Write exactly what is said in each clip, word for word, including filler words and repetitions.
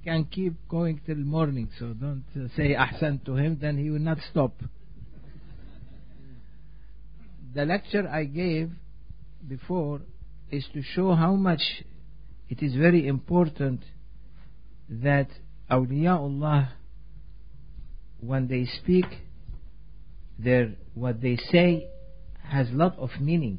can keep going till morning, so don't uh, say ahsan to him, then he will not stop. The lecture I gave before is to show how much it is very important that awliyaullah, when they speak, their what they say has lot of meanings,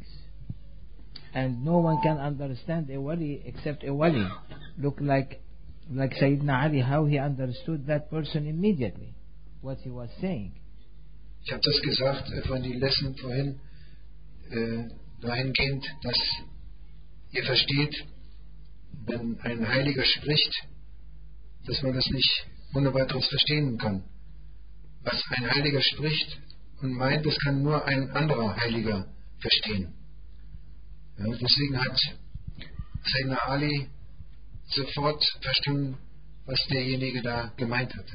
and no one can understand a wali except a wali. Look like like Sayyidina Ali, how he understood that person immediately, what he was saying. Ich habe das gesagt, von die Lesson vorhin, äh, dahingehend, dass ihr versteht, wenn ein Heiliger spricht, dass man das nicht ohne weiteres verstehen kann. Was ein Heiliger spricht und meint, das kann nur ein anderer Heiliger verstehen. Ja, deswegen hat Sayyidina Ali sofort verstanden, was derjenige da gemeint hatte.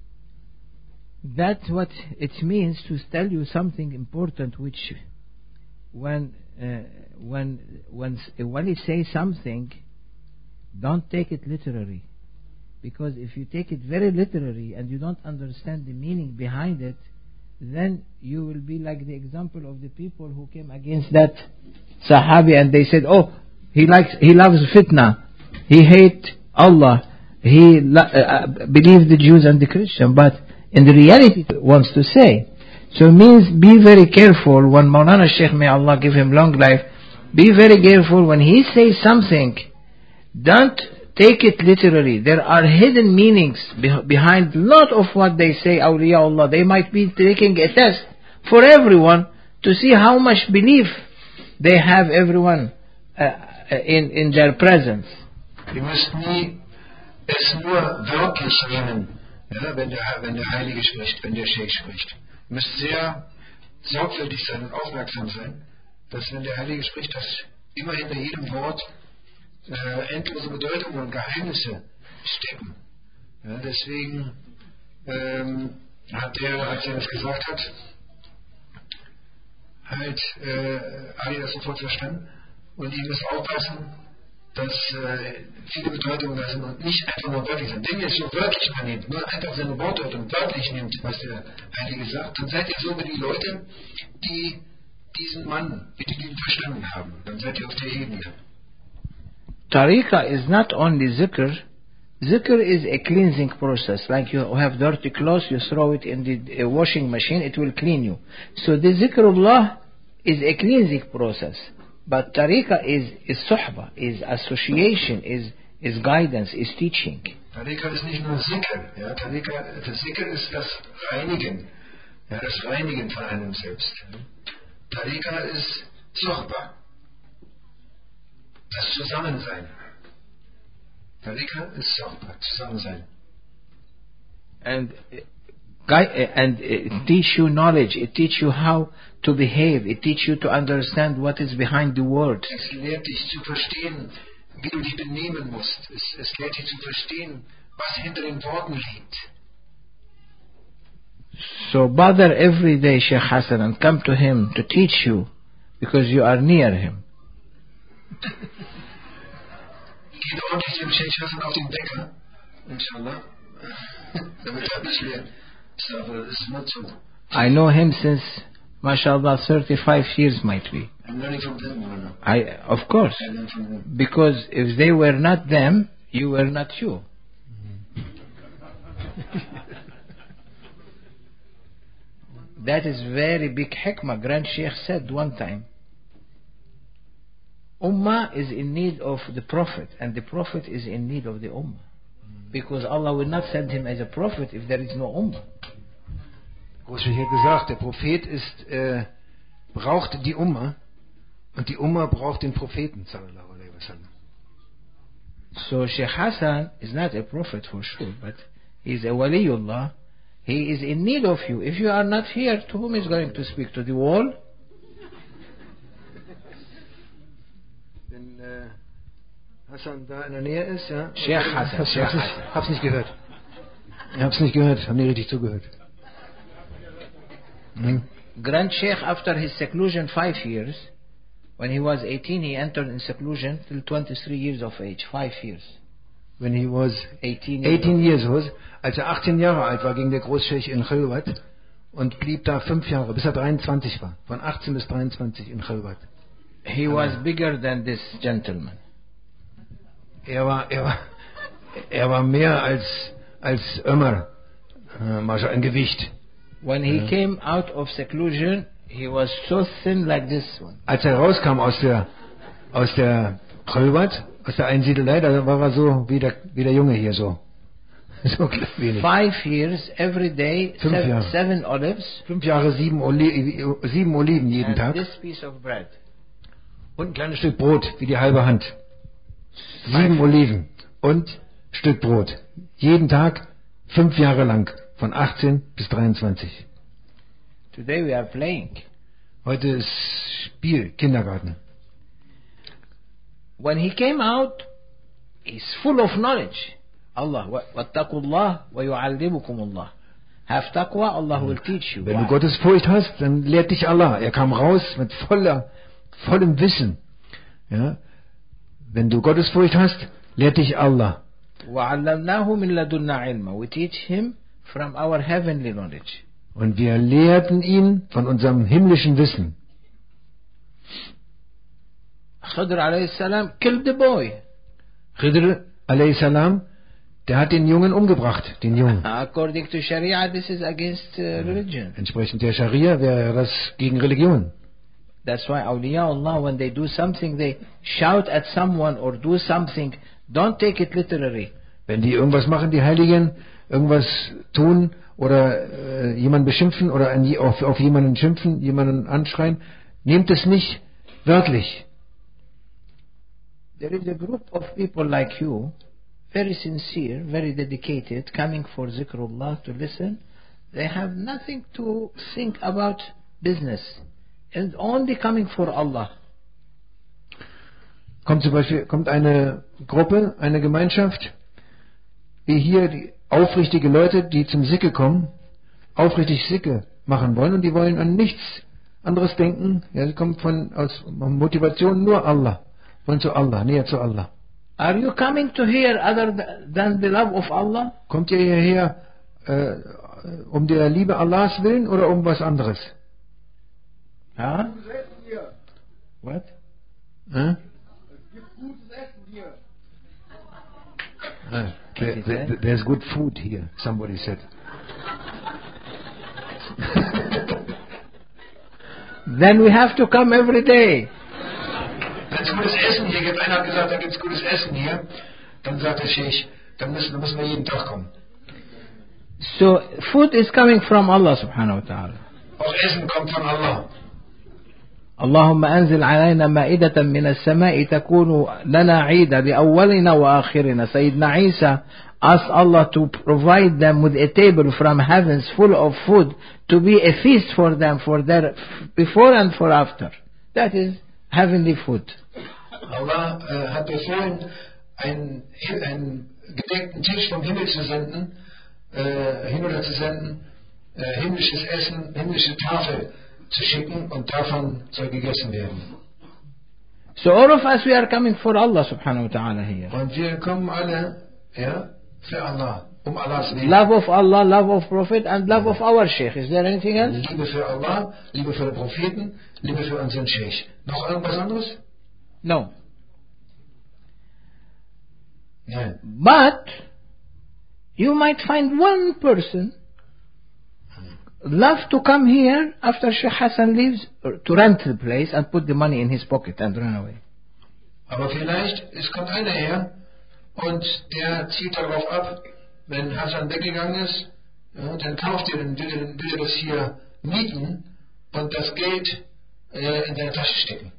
That's what it means to tell you something important, which when uh, when when a wali says something, don't take it literally, because if you take it very literally and you don't understand the meaning behind it, then you will be like the example of the people who came against that Sahabi and they said, oh, he likes he loves fitna, he hates Allah, he uh, believes the Jews and the Christian, but in the reality wants to say. So it means be very careful when Maulana Sheikh, may Allah give him long life, be very careful when he says something, don't take it literally. There are hidden meanings behind a lot of what they say, awliyaullah. They might be taking a test for everyone to see how much belief they have, everyone uh, in, in their presence. Ihr müsst nie es nur wörtlich nehmen, ja, wenn, der, wenn der Heilige spricht, wenn der Sheikh spricht. Ihr müsst sehr sorgfältig sein und aufmerksam sein, dass wenn der Heilige spricht, dass immer hinter jedem Wort äh, endlose Bedeutungen und Geheimnisse stecken. Ja, deswegen ähm, hat er, als er das gesagt hat, halt äh, Ali das sofort verstanden und ihm muss aufpassen, dass äh, viele Bedeutungen da sind und nicht einfach nur wörtlich sind. Wenn ihr es so wörtlich mal nehmt, nur einfach seine Wortdeutung wörtlich nehmt, was der Heilige sagt, dann seid ihr so wie die Leute, die diesen Mann, wie die ihn verstanden haben. Dann seid ihr auf der Ebene. Tariqa is not only zikr. Zikr is a cleansing process. Like you have dirty clothes, you throw it in the washing machine, it will clean you. So the zikrullah is a cleansing process. But tariqa is, is suhba, is association, is, is guidance, is teaching. Tariqa ist nicht nur Zikr. Ja? Tariqa, das Zikr ist das Reinigen. Ja, das Reinigen von einem selbst. Tariqa ist suhba. Das Zusammensein. Tariqa ist suhba, Zusammensein. And and it teach you knowledge, it teach you how to behave, it teach you to understand what is behind the words. Es lehrt dich zu verstehen, wie du dich benehmen musst. Es, es lehrt dich zu verstehen, was hinter den Worten liegt. So bother every day Sheikh Hassan and come to him to teach you, because you are near him. Geht ordentlich dem Sheikh Hassan auf den Wecker, inshallah, damit er nicht lernt. I know him since, mashallah, thirty-five years might be. I'm learning from them. I, of course. I learn from them. Because if they were not them, you were not you. That is very big hikmah. Grand Sheikh said one time, Ummah is in need of the Prophet, and the Prophet is in need of the Ummah. Because Allah will not send him as a prophet if there is no Ummah. Großsheikh hat gesagt, der Prophet ist, äh, braucht die Ummah und die Ummah braucht den Propheten, sallallahu alaihi wasallam. So Sheikh Hassan is not a prophet for sure, but he is a waliullah. He is in need of you. If you are not here, to whom is going to speak? To the wall? Wenn äh, Hassan da in der Nähe ist, ja. Sheikh Hassan. Ich hab's, hab's nicht gehört. Ich hab's nicht gehört. Hab nicht richtig zugehört. Hm. Grand Sheikh, after his seclusion five years, when he was eighteen, he entered in seclusion till twenty-three years of age. Five years. when he was eighteen, eighteen years old, als er achtzehn Jahre alt war, ging der Großscheich in Chilwat und blieb da fünf Jahre, bis er dreiundzwanzig war. Von achtzehn bis dreiundzwanzig in Chilwat. He was bigger than this gentleman. Er war, er war, er war mehr als, als Ömer, äh, ein Gewicht. When he came out of seclusion, he was so thin like this one. Als er rauskam aus der, aus der Chilwat, aus der Einsiedelei, da war er so wie der, wie der Junge hier so. So wenig. Five years, every day, Fünf seven, Jahre. seven olives, Fünf Jahre, sieben, Oli sieben Oliven jeden and Tag. this piece of bread. Und ein kleines Stück Brot, wie die halbe Hand. Sieben Oliven und Stück Brot. Jeden Tag, fünf Jahre lang. Von achtzehn bis dreiundzwanzig. Today we are playing. Heute ist Spiel, Kindergarten. When he came out, he's full of knowledge. Allah, wattaqullah wa yu'allimukumullah. Have taqwa, Allah will teach you. Wenn du Gottes Furcht hast, dann lehrt dich Allah. Er kam raus mit voller, vollem Wissen. Ja? Wenn du Gottes Furcht hast, lehrt dich Allah. وَعَلَّمْنَاهُ مِنْ لَدُنَّا عِلْمًا. We teach him from our heavenly knowledge. Und wir lehrten ihn von unserem himmlischen Wissen. Khidr alayhi salam killed the boy. Khidr alayhi salam, der hat den Jungen umgebracht, den Jungen. According to Sharia, this is against uh, religion. Entsprechend der Scharia wäre das gegen Religion. That's why awliya Allah, when they do something, they shout at someone or do something. Don't take it literally. Wenn die irgendwas machen, die Heiligen, irgendwas tun oder äh, jemanden beschimpfen oder an, auf, auf jemanden schimpfen, jemanden anschreien, nehmt es nicht wörtlich. There is a group of people like you, very sincere, very dedicated, coming for zikrullah to listen. They have nothing to think about business and only coming for Allah. Kommt zum Beispiel kommt eine Gruppe, eine Gemeinschaft, wie hier die aufrichtige Leute, die zum Sikhe kommen, aufrichtig Sikhe machen wollen und die wollen an nichts anderes denken. Ja, sie kommen von aus Motivation nur Allah, wollen zu Allah, näher zu Allah. Are you coming to here other than the love of Allah? Kommt ihr hierher äh, um der Liebe Allahs willen oder um was anderes? Huh? What? Äh? Uh, there, there, there's good food here, somebody said. Then we have to come every day. Wenn es gutes Essen hier gibt, einer hat gesagt, da gibt es gutes Essen hier, dann sagt der Sheikh, dann müssen, dann müssen wir jeden Tag kommen. So food is coming from Allah subhanahu wa ta'ala. Auch Essen kommt von Allah. اللهم أنزل علينا مائدة من السماء تكون لنا عيدا لأولنا وآخرنا. Sayyidina Isa asked Allah to provide them with a table from heavens full of food to be a feast for them for their before and for after. That is heavenly food. Allah äh, hat befohlen, einen, einen gedeckten Tisch vom Himmel zu senden, äh, hinunter zu senden, äh, himmlisches Essen, himmlische Tafel zu schicken und davon soll gegessen werden. So all of us we are coming for Allah subhanahu wa ta'ala here. Und wir kommen alle, ja, für Allah, um Allahs Willen. Love of Allah, love of Prophet and love of our Sheikh. Is there anything else? Liebe für Allah, Liebe für den Propheten, Liebe für unseren Sheikh. Noch irgendwas anderes? No. Nein. But you might find one person love to come here after Sheikh Hassan leaves to rent the place and put the money in his pocket and run away. Aber vielleicht, es kommt einer her und der zieht darauf ab, wenn Hassan weggegangen ist, ja, dann kauft er, dann will er, will er das hier mieten und das Geld äh, in seine Tasche stecken.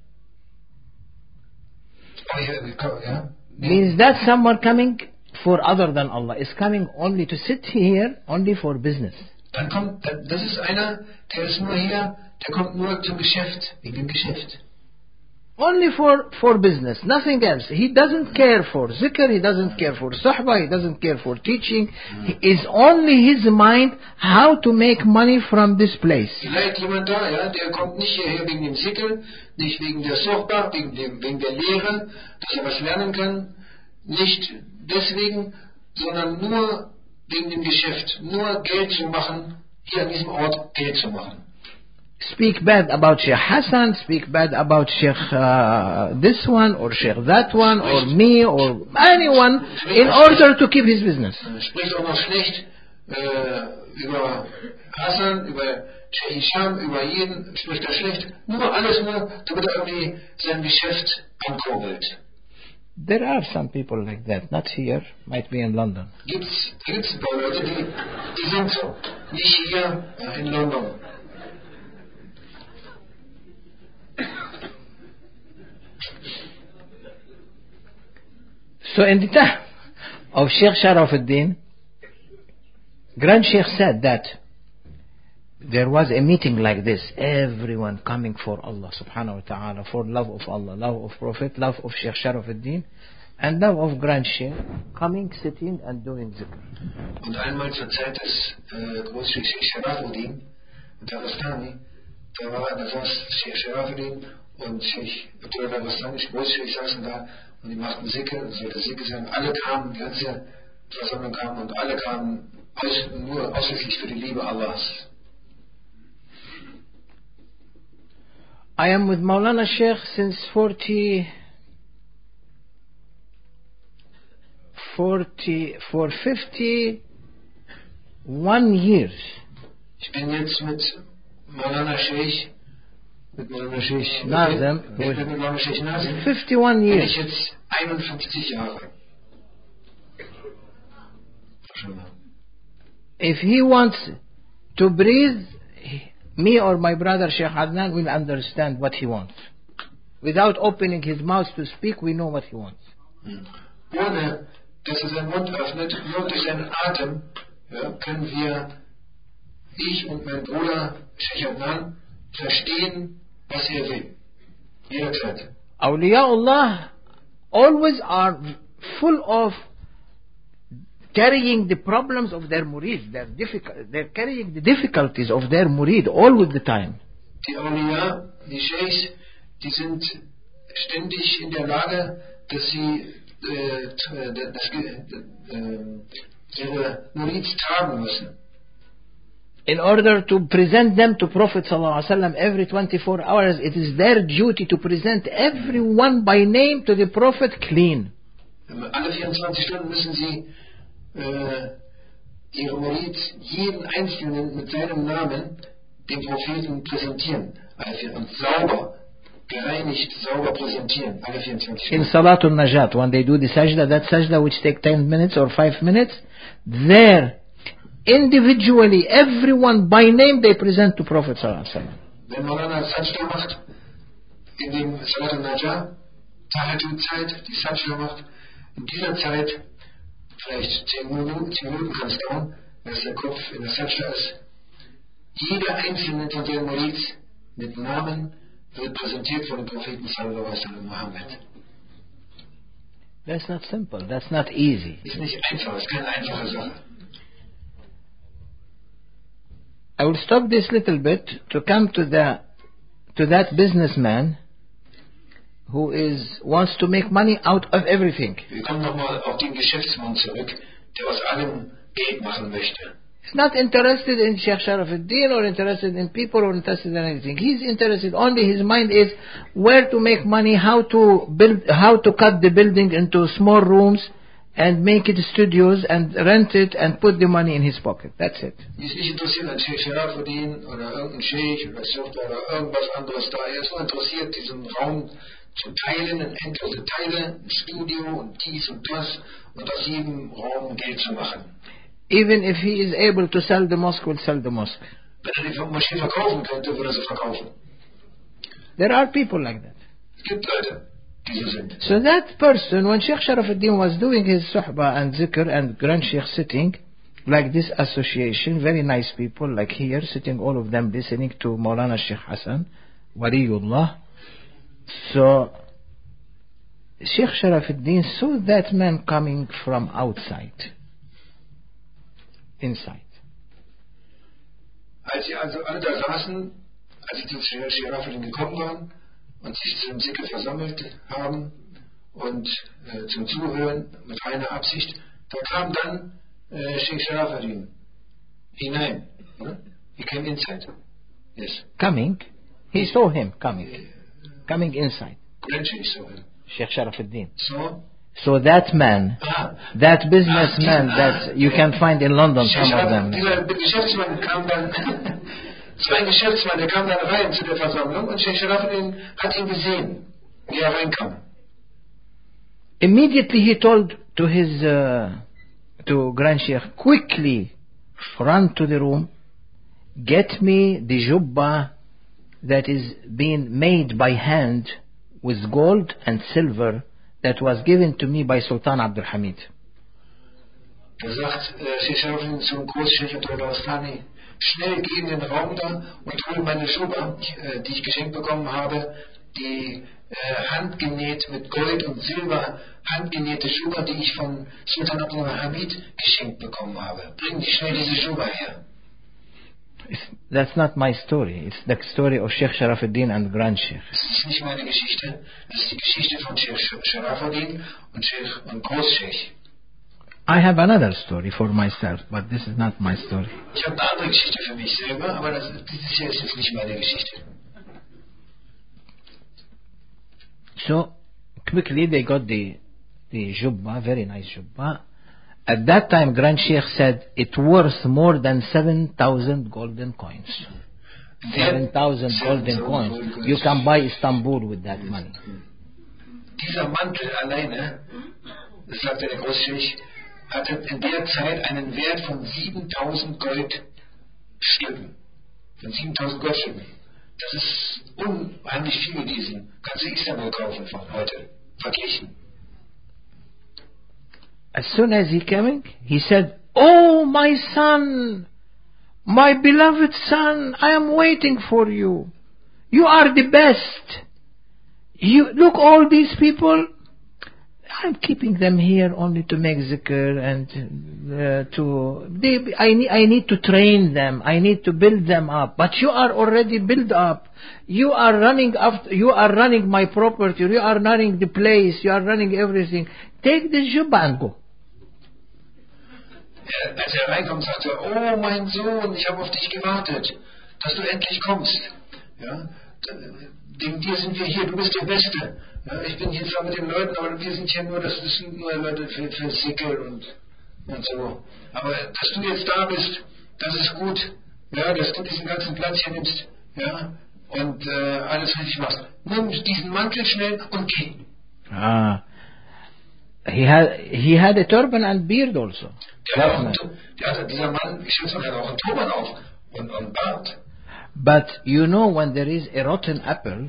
Ja? Means that someone coming for other than Allah is coming only to sit here only for business. Dann kommt, das ist einer, der ist nur hier, der kommt nur zum Geschäft, wegen dem Geschäft. Only for, for business, nothing else. He doesn't care for zikr, he doesn't care for suhbah, he doesn't care for teaching. He is only his mind how to make money from this place. Vielleicht jemand da, ja, der kommt nicht hierher wegen dem Zikr, nicht wegen der Suhbah, wegen, dem, wegen der Lehre, dass er was lernen kann. nicht deswegen, sondern nur wegen dem Geschäft, nur Geld zu machen, hier an diesem Ort Geld zu machen. Speak bad about Sheikh Hassan, speak bad about Sheikh uh, this one, or Sheikh that one, or me, or anyone, in order to keep his business. Spricht auch noch schlecht äh, über Hassan, über Sheikh Hisham, über jeden, spricht er schlecht. Nur alles nur, damit er irgendwie sein Geschäft ankurbelt. There are some people like that, not here, might be in London. Gibt's, gibt's ein paar Leute, die, die sind so. Nicht hier, äh, in London. So in the time of Sheikh Sharafuddin, Grand Sheikh said that there was a meeting like this, everyone coming for Allah subhanahu wa ta'ala, for love of Allah, love of Prophet, love of Sheikh Sharafuddin, and love of Grand Sheikh, coming, sitting and doing zikr. Und einmal zur Zeit des äh, Großsheikh Sheikh Sharafuddin in Dagestani, da war, da saß Sheikh Sharafuddin und Sheikh Abdullah Dagestani, Großsheikh, saßen da und die machten Zikr, es sollte Zikr sein. Alle kamen, die ganze Versammlung kam und alle kamen aus, nur ausschließlich für die Liebe Allahs. I am with Maulana Sheikh since forty, forty, for fifty-one years. Ich bin jetzt mit Maulana Sheikh, mit Maulana Sheikh Nazem, mit, mit Maulana Sheikh Nazem, fifty-one bin years. ich jetzt einundfünfzig Jahre. If he wants to breathe, me or my brother Sheikh Adnan will understand what he wants. Without opening his mouth to speak, we know what he wants. Ohne, dass er seinen Mund öffnet, nur durch seinen Atem, ja, können wir, ich und mein Bruder Sheikh Adnan, verstehen, was er will. Jederzeit. Awliyaullah always are full of carrying the problems of their murid. They're, difficult, they're carrying the difficulties of their murid all with the time. Die Awliya, die Sheikhs, die sind ständig in der Lage, dass sie äh, das, äh, ihre Murids tragen müssen. In order to present them to Prophet ﷺ every twenty-four hours, it is their duty to present everyone by name to the Prophet clean. Alle vierundzwanzig Stunden müssen sie äh, ihre Murid, jeden Einzelnen mit seinem Namen, dem Propheten präsentieren. Und sauber, gereinigt, sauber präsentieren. Alle vierundzwanzig Stunden. In Salatul Najat, when they do the sajda, that sajda which take ten minutes or five minutes, there, individually, everyone by name they present to Prophet ﷺ. Wenn Maulana Sajda macht, in dem Salatul Najat, Tahajjud-Zeit, die Sajda macht, in dieser Zeit, vielleicht zehn Minuten, zehn Minuten kann es dauern, dass der Kopf in der Sajda ist. Jeder einzelne von den Murids mit Namen wird präsentiert von dem Propheten sallallahu alaihi wasallam Muhammad. That's not simple, that's not easy. Ist nicht einfach, ist keine einfache Sache. I will stop this little bit to come to the to that businessman who is wants to make money out of everything. Wir kommen nochmal auf den Geschäftsmann zurück, der aus allem Geld machen möchte. He's not interested in Sheikh Sharafuddin or interested in people or interested in anything. He's interested only, his mind is where to make money, how to build, how to cut the building into small rooms and make it studios and rent it and put the money in his pocket. That's it. Die ist nicht interessiert an Sheikh Sharafuddin oder irgendein Sheikh oder Sucht oder irgendwas anderes da. Er ist nur interessiert, diesen Raum zu teilen in endlose Teile, ein Studio und dies und das und aus jedem Raum Geld zu machen. Even if he is able to sell the mosque, will sell the mosque. Wenn er die Moschee verkaufen könnte, würde er sie verkaufen. There are people like that. Es gibt Leute, die so sind. So that person, when Sheikh Sharafuddin was doing his suhbah and zikr and Grand Sheikh sitting, like this association, very nice people, like here, sitting all of them listening to Maulana Sheikh Hassan, Waliullah. So, Sheikh Sharafuddin saw that man coming from outside. Inside. Als sie also alle da saßen, als sie zu Sharafuddin gekommen waren und sich zum Zikr versammelt haben und äh, zum Zuhören mit reiner Absicht. Da kam dann äh, Sheikh Sharafuddin hinein. Ne? He came inside. Yes. Coming, he saw him coming, coming inside. Grand Sheikh saw him. Sheikh Sharafuddin. So, So that man, ah, that businessman that you can find in London, Sheikh some of Sharaf, them. dieser Geschäftsmann kam dann, so ein Geschäftsmann, der kam dann rein zu der Versammlung und Sheikh Sharafuddin hat ihn gesehen, wie er reinkam. Immediately he told to his, uh, to Grand Sheikh, quickly run to the room, get me the jubba that is being made by hand with gold and silver that was given to me by Sultan Abdul Hamid. Da sagt äh, Sheikh Sharafuddin zum Großscheich Abdul-Bastani, schnell geh in den Raum da und hol meine Schuba, äh, die ich geschenkt bekommen habe, die äh, handgenäht mit Gold und Silber, handgenähte Schuba, die ich von Sultan Abdul Hamid geschenkt bekommen habe. Bring schnell diese Schuba her. It's, that's not my story. It's the story of Sheikh Sharafuddin and Grand Sheikh. Das ist nicht meine Geschichte, das ist die Geschichte von Sheikh Sharafuddin und Sheikh und Großscheich. I have another story for myself, but this is not my story. Ich habe eine andere Geschichte für mich selber, aber das, dieses hier ist jetzt nicht meine Geschichte. So quickly they got the the jubba, very nice jubba. At that time, Grand Sheikh said it worth more than seven thousand golden coins. Seven thousand golden coins. You can buy Istanbul with that money. Dieser Mantel alleine, das sagte der Großscheich, hatte in der Zeit einen Wert von siebentausend Goldstücken. Von siebentausend Goldstücken. Das ist unheimlich viel gewesen. Kannst du Istanbul kaufen von heute, verglichen. As soon as he came, he said, "Oh, my son, my beloved son, I am waiting for you. You are the best. You look all these people. I'm keeping them here only to make zikr and uh, to. They, I need. I need to train them. I need to build them up. But you are already built up. You are running after. You are running my property. You are running the place. You are running everything. Take the jubba and go." Er, als er reinkommt, sagte er, oh mein Sohn, ich habe auf dich gewartet, dass du endlich kommst. Ja? Wegen dir sind wir hier, du bist der Beste. Ja? Ich bin hier zwar mit den Leuten, aber wir sind hier nur, das sind nur Leute für, für Sikel und, und so. Aber dass du jetzt da bist, das ist gut. Ja? Dass du diesen ganzen Platz hier nimmst. Ja? Und äh, alles richtig machst. Nimm diesen Mantel schnell und geh. Ah. He had he had a turban and beard also. Der hat auch, der, dieser Mann, ich schätze mal, hat auch einen Turban auf und, und Bart. But you know, when there is a rotten apple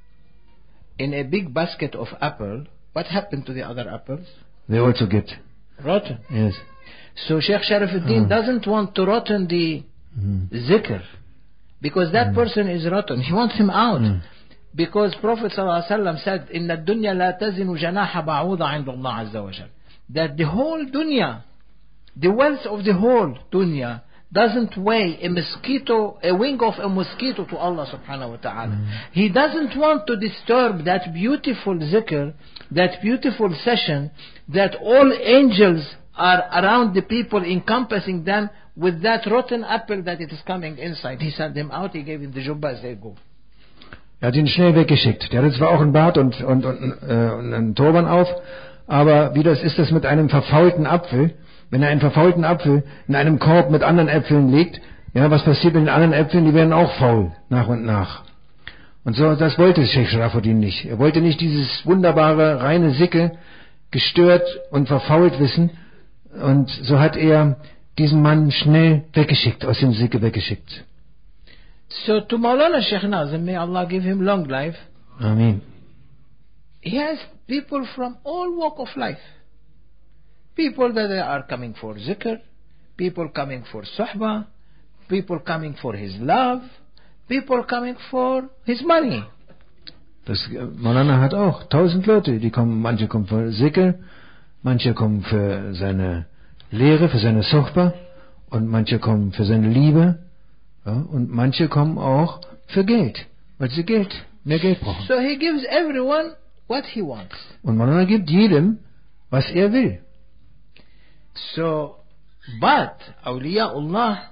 in a big basket of apple, what happened to the other apples? They also get Rotten. yes. So Sheikh Sharafuddin Mm. doesn't want to rotten the Mm. zikr, because that Mm. person is rotten. He wants him out. Mm. Because Prophet ﷺ said, إن الدنيا لا تزن جناح بعوضة عند الله عز وجل. That the whole dunya, the wealth of the whole dunya, doesn't weigh a mosquito, a wing of a mosquito to Allah subhanahu wa ta'ala. Mm. He doesn't want to disturb that beautiful zikr, that beautiful session, that all angels are around the people, encompassing them with that rotten apple that it is coming inside. He sent them out, he gave him the jubba, they go. Er hat ihn schnell weggeschickt. Der hatte zwar auch einen Bart und, und, und, äh, und einen Turban auf, aber wie das ist das mit einem verfaulten Apfel? Wenn er einen verfaulten Apfel in einem Korb mit anderen Äpfeln legt, ja, was passiert mit den anderen Äpfeln? Die werden auch faul, nach und nach. Und so, das wollte Sheikh Sharafuddin nicht. Er wollte nicht dieses wunderbare, reine Sikke gestört und verfault wissen. Und so hat er diesen Mann schnell weggeschickt, aus dem Sikke weggeschickt. So to Maulana Sheikh Nazim, may Allah give him long life, Amen. he has people from all walk of life. People that they are coming for zikr, people coming for suhbah, people coming for his love, people coming for his money. Das Maulana hat auch tausend Leute, die kommen, manche kommen für Zikr, manche kommen für seine Lehre, für seine Suhbah und manche kommen für seine Liebe, ja, und manche kommen auch für Geld, weil sie Geld, mehr Geld brauchen. So he gives everyone what he wants. Und Maulana gibt jedem, was er will. So, but Awliyaullah,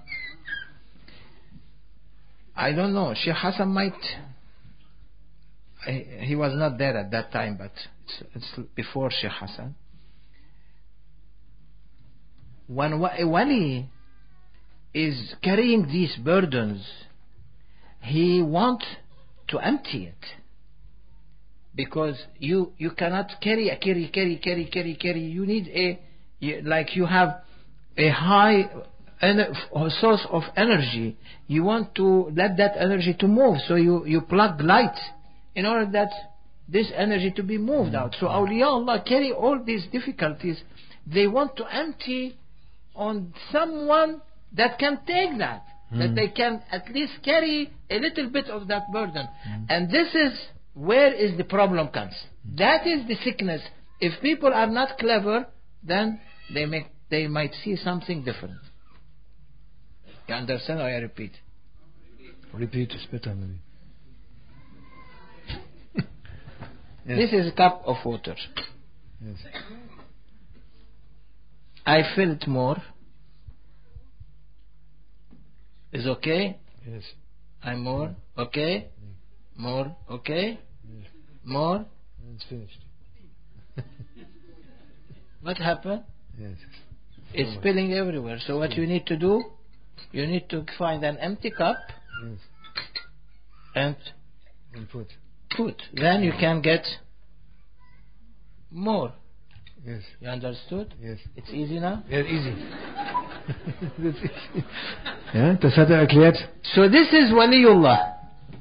I don't know, Sheikh Hassan might, I, he was not there at that time, but it's, it's before Sheikh Hassan. When a wali is carrying these burdens, he wants to empty it. Because you, you cannot carry, carry, carry, carry, carry, carry. You need a, you, like you have a high ener- source of energy. You want to let that energy to move. So you, you plug light in order that this energy to be moved out. So awliyaullah carry all these difficulties. They want to empty on someone that can take that. Mm. That they can at least carry a little bit of that burden. Mm. And this is where is the problem comes. That is the sickness. If people are not clever, then they make they might see something different. You understand or I repeat? Repeat is better maybe. Yes. This is a cup of water. Yes. I fill it more. Is okay? Yes. I'm more. Okay? More. Okay? Yes. More. And it's finished. What happened? Yes. It's So spilling everywhere. So what you need to do, you need to find an empty cup yes. and And put. put. Then you can get more. Yes. You understood? Yes. It's easy now? Yeah, easy. That's easy. Ja, das hat er erklärt. So this is Waliullah.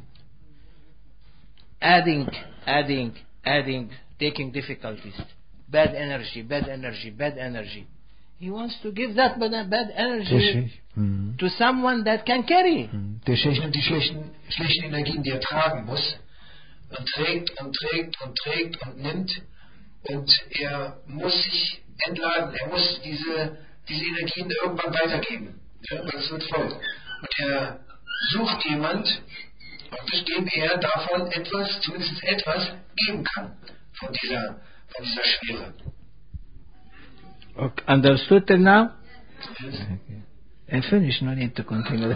Adding, adding, adding, taking difficulties. Bad energy, bad energy, bad energy. He wants to give that bad, bad energy Mhm. to someone that can carry. Der Er Sheikh, nimmt die schlechten, schlechten Energien, die er tragen muss, und trägt und trägt und trägt und nimmt. Und er muss sich entladen, er muss diese, diese Energien irgendwann weitergeben. Ja, weil es wird voll. Und er sucht jemand, dem er davon etwas, zumindest etwas, geben kann. Von dieser, von dieser Schwere. Okay. Understood till now? Yes. Okay. And finish, no need to continue.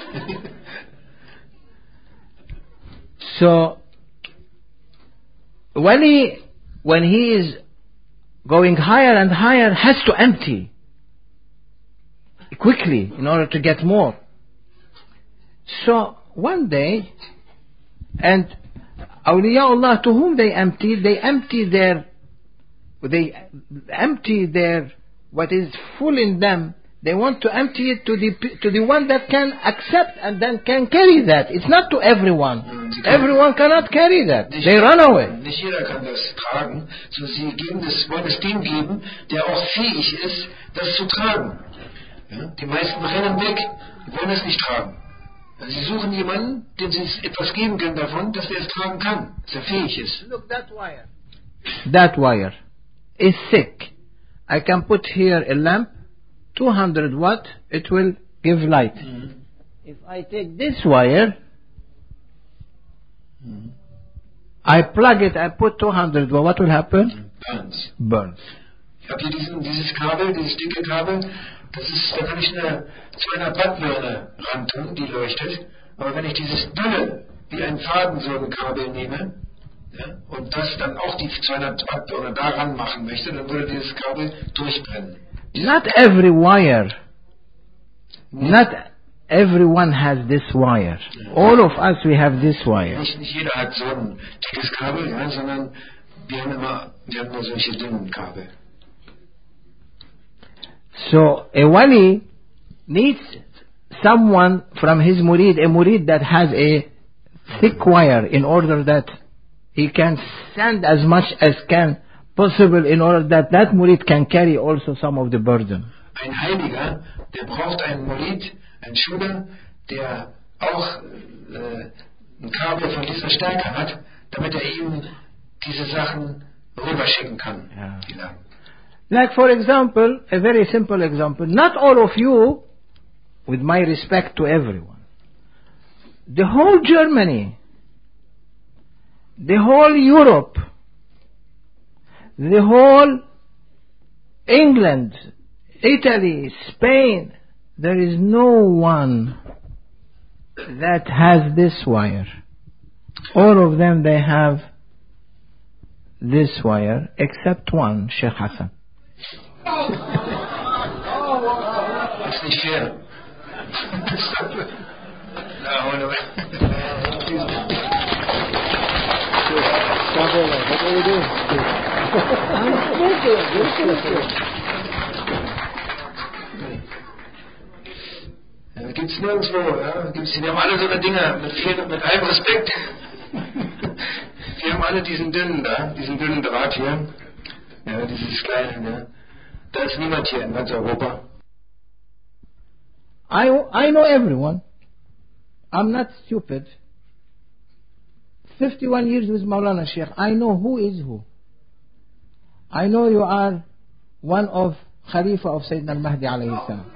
So, when he, when he is going higher and higher, has to empty quickly in order to get more. So, one day, and awliyaullah, to whom they empty, they empty their, they empty their, what is full in them. They want to empty it to the to the one that can accept and then can carry that. It's not to everyone. Everyone cannot carry that. Nicht, they run away. Nicht jeder kann das tragen. So sie geben das, wollen es dem geben, der auch fähig ist, das zu tragen. Ja? Die meisten rennen weg, wollen es nicht tragen. Also sie suchen jemanden, dem sie etwas geben können davon, dass er es tragen kann, dass er fähig ist. Look, that wire. That wire is thick. I can put here a lamp, two hundred watt, it will give light. Mm-hmm. If I take this wire, mm-hmm. I plug it, I put two hundred watt, what will happen? Burns. Burns. Ich habe hier diesen, dieses Kabel, dieses dicke Kabel, das ist, da kann ich eine zweihundert Watt Birne ran tun, die leuchtet. Aber wenn ich dieses dünne, wie ein Faden so ein Kabel nehme, ja, und das dann auch die zweihundert Watt Birne da ran machen möchte, dann würde dieses Kabel durchbrennen. Not every wire, not everyone has this wire. All of us, we have this wire. Nicht, nicht jeder hat so ein dickes Kabel, ja, sondern wir haben immer, wir haben nur solche dünnen Kabel. So a wali needs someone from his murid, a murid that has a thick wire, in order that he can send as much as can possible, in order that that murid can carry also some of the burden. Ein Heiliger, der braucht einen Murid, einen Schüler, der auch äh, ein Kabel von dieser Stärke hat, damit er ihm diese Sachen rüberschicken kann. Ja. Ja. Like for example, a very simple example, not all of you, with my respect to everyone, the whole Germany, the whole Europe, the whole England, Italy, Spain, there is no one that has this wire. All of them, they have this wire, except one, Sheikh Hassan. Das ist nicht fair. Na, ohne. What are you doing? Ja, gibt's nirgendwo, ja. Gibt's, die haben alle so eine Dinger mit, viel, mit allem Respekt. Die haben alle diesen dünnen da, diesen dünnen Draht hier. Ja, dieses kleine, ne. Da ist niemand hier in ganz Europa. I, I know everyone. I'm not stupid. fifty-one years with Maulana Sheikh. I know who is who. I know you are one of Khalifa of Sayyidina al-Mahdi alayhi salam.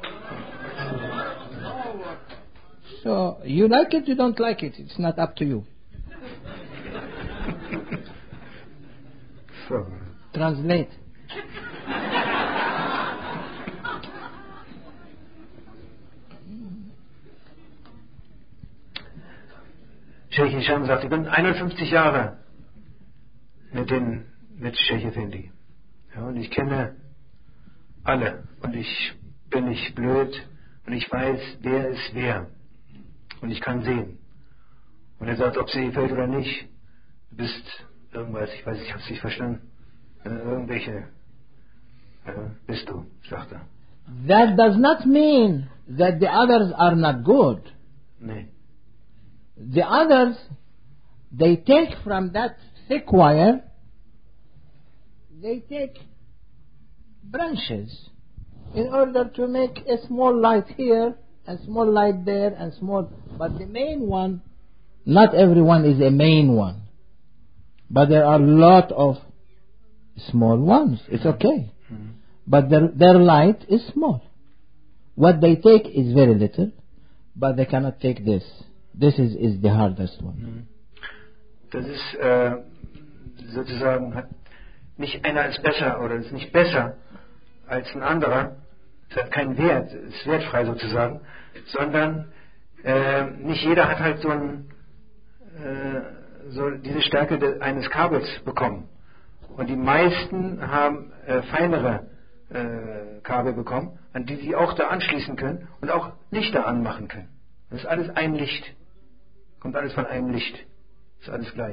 So, you like it, you don't like it. It's not up to you. Translate. Sheikh Hisham sagt, ich bin einundfünfzig Jahre mit, den, mit Sheikh Effendi. Ja, und ich kenne alle. Und ich bin nicht blöd. Und ich weiß, wer ist wer. Und ich kann sehen. Und er sagt, ob sie gefällt oder nicht, du bist irgendwas, ich weiß, ich habe es nicht verstanden. Äh, irgendwelche, äh, bist du, sagt er. That does not mean that the others are not good. Nee. The others, they take from that thick wire, they take branches in order to make a small light here, and small light there, and small, but the main one, not everyone is a main one, but there are a lot of small ones. It's okay. Mm-hmm. But their, their light is small. What they take is very little, but they cannot take this. This is, is the hardest one. Das ist äh, sozusagen, hat nicht einer ist besser oder ist nicht besser als ein anderer. Es hat keinen Wert, ist wertfrei sozusagen, sondern äh, nicht jeder hat halt so, ein, äh, so diese Stärke de, eines Kabels bekommen. Und die meisten haben äh, feinere äh, Kabel bekommen, an die sie auch da anschließen können und auch Lichter anmachen können. Das ist alles ein Licht. Kommt alles von einem Licht. Ist alles gleich.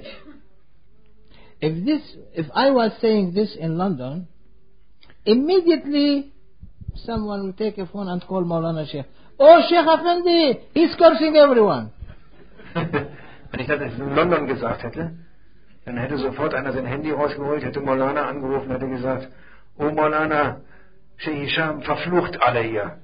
If this, if I was saying this in London, immediately someone will take a phone and call Maulana Sheikh. Oh, Sheikh Effendi, he's cursing everyone. Wenn ich das in London gesagt hätte, dann hätte sofort einer sein Handy rausgeholt, hätte Maulana angerufen, hätte gesagt, oh Maulana, Sheikh Hisham verflucht alle hier.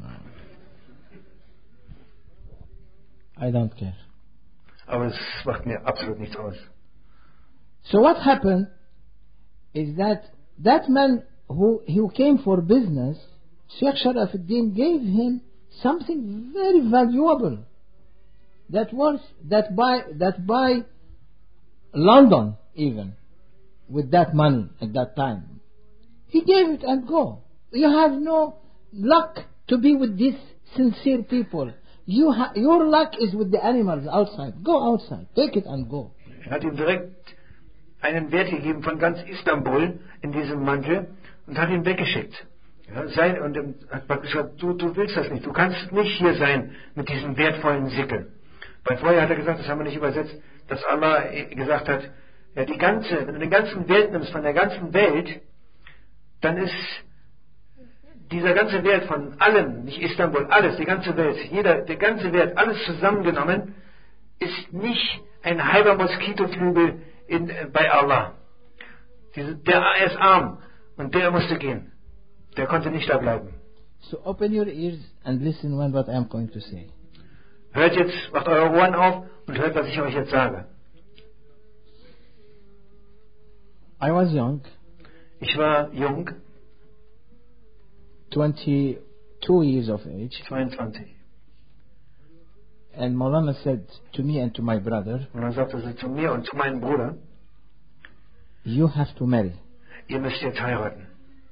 I don't care. Aber es macht mir absolut nichts aus. So what happened is that that man who, who came for business, Sheikh Sharafuddin gave him something very valuable. That was that by that by London even with that money at that time. He gave it and go. You have no luck to be with these sincere people. You ha- your luck is with the animals outside. Go outside, take it and go. Er hat ihm direkt einen Wert gegeben von ganz Istanbul in diesem Mantel und hat ihn weggeschickt. Ja, sein, und hat gesagt, du, du willst das nicht. Du kannst nicht hier sein mit diesem wertvollen Sickel. Weil vorher hat er gesagt, das haben wir nicht übersetzt, dass Allah gesagt hat, ja, die ganze, wenn du den ganzen Wert nimmst von der ganzen Welt, dann ist dieser ganze Wert von allem, nicht Istanbul, alles, die ganze Welt, jeder, der ganze Wert, alles zusammengenommen, ist nicht ein halber Moskitoflügel in, äh, bei Allah. Diese, der ist arm und der musste gehen. Der konnte nicht da bleiben. So open your ears and listen when what I'm going to say. Hört jetzt, macht eure Ohren auf und hört, was ich euch jetzt sage. I was young. Ich war jung. twenty-two years of age. zweiundzwanzig. And Maulana said to me and to my brother, Und dann sagte sie zu mir und zu meinem Bruder, you have to marry. ihr müsst jetzt heiraten.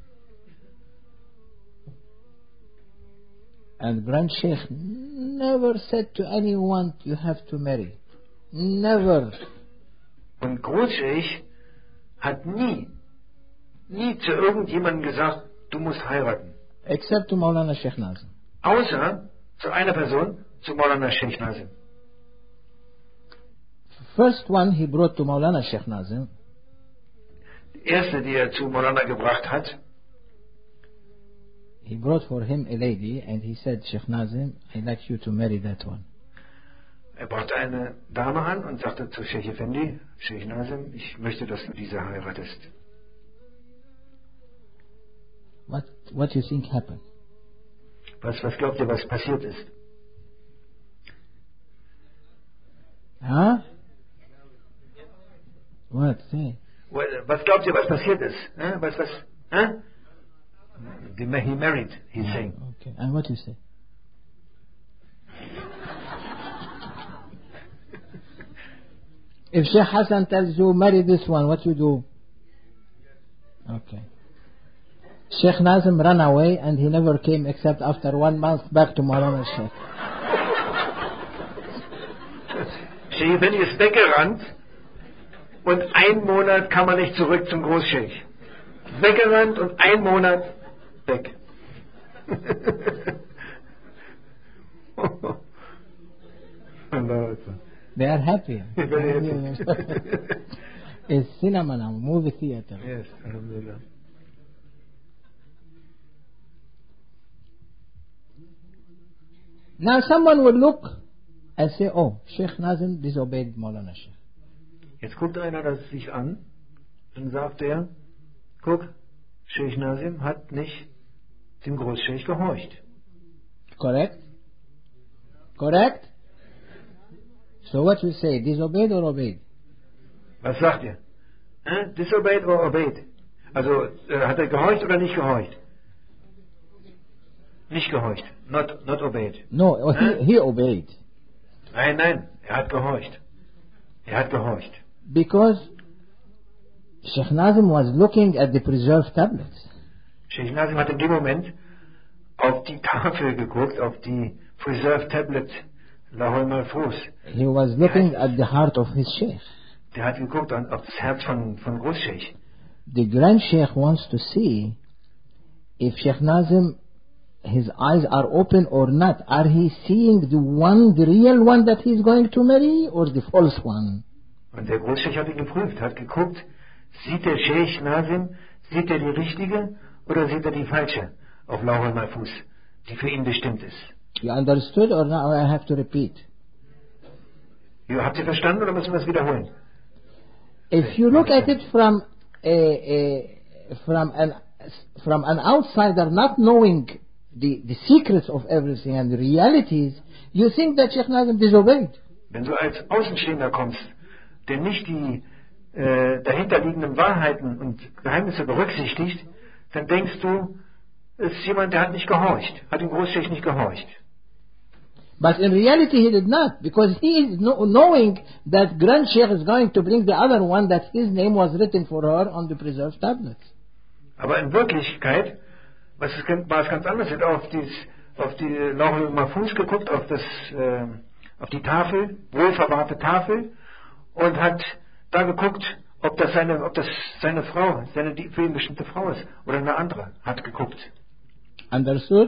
And Grand Sheikh never said to anyone, you have to marry. Never. Und Großscheich hat nie, nie zu irgendjemandem gesagt, du musst heiraten. Except to Maulana Sheikh Nazim. Außer zu einer Person, zu Maulana Sheikh Nazim. First one he brought to Maulana Sheikh Nazim. Die erste, die er zu Maulana gebracht hat, he brought for him a lady and he said, Sheikh Nazim, I'd like you to marry that one. er brachte eine Dame an und sagte zu Sheikh Effendi, Sheikh Nazim, ich möchte, dass du diese heiratest. What, what do you think happened? Was, was glaubt ihr, was passiert ist? Huh? What? Say. Was glaubt ihr, was passiert ist? Äh? Was, was? Äh? He married, he's saying. Okay, and what you say? If Sheikh Hassan tells you, marry this one, what you do? Okay. Sheikh Nazim ran away and he never came except after one month back to Maulana Sheikh. Sheikh Effendi ist weggerannt und ein Monat kam er nicht zurück zum Großscheich. Weggerannt und ein Monat weg. They are happy. Very happy. It's cinema now, movie theater. Yes, alhamdulillah. Now someone will look and say, oh, Sheikh Nazim disobeyed Maulana Sheikh. Jetzt guckt einer das sich an und sagt er, guck, Sheikh Nazim hat nicht dem Großscheich gehorcht. Correct? Correct? So what we say, disobeyed or obeyed? Was sagt ihr? Äh? Disobeyed or obeyed? Also äh, hat er gehorcht oder nicht gehorcht? Nicht gehorcht. Not, not obeyed. No, äh? he, he obeyed. Nein, nein, er hat gehorcht. Er hat gehorcht. Because Sheikh Nazim was looking at the preserved tablets. Sheikh Nazim hat in dem Moment auf die Tafel geguckt, auf die Preserved Tablet Lahul Mahfuz. He was looking at the heart of his Sheikh. Der hat geguckt auf das Herz von, von Großscheich. The Grand Sheikh wants to see if Sheikh Nazim, his eyes are open or not. Are he seeing the one, the real one that he's going to marry or the false one? Und der Großscheich hat ihn geprüft, hat geguckt, sieht der Sheikh Nazim, sieht er die richtige oder sieht er die falsche auf Lahul Mahfuz, die für ihn bestimmt ist. You understood or now I have to repeat? Ja, habt ihr verstanden oder müssen wir es wiederholen? If you look at it from a, a from an from an outsider, not knowing the the secrets of everything and the realities, you think that Sheikh Nazim disobeyed. Wenn du als Außenstehender kommst, der nicht die äh, dahinterliegenden Wahrheiten und Geheimnisse berücksichtigt, dann denkst du, es ist jemand, der hat nicht gehorcht, hat dem Großscheich nicht gehorcht. But in reality he did not, because he is no, knowing that Grand Sheikh is going to bring the other one that his name was written for her on the preserved tablets. Aber in Wirklichkeit was ist, war es ganz anders. Er hat auf, dies, auf die Lahul Mahfuz geguckt, auf, das, äh, auf die Tafel, wohlverwahrte Tafel, und hat da geguckt, ob das seine, ob das seine Frau, seine die, für ihn bestimmte Frau ist oder eine andere, hat geguckt. Understood?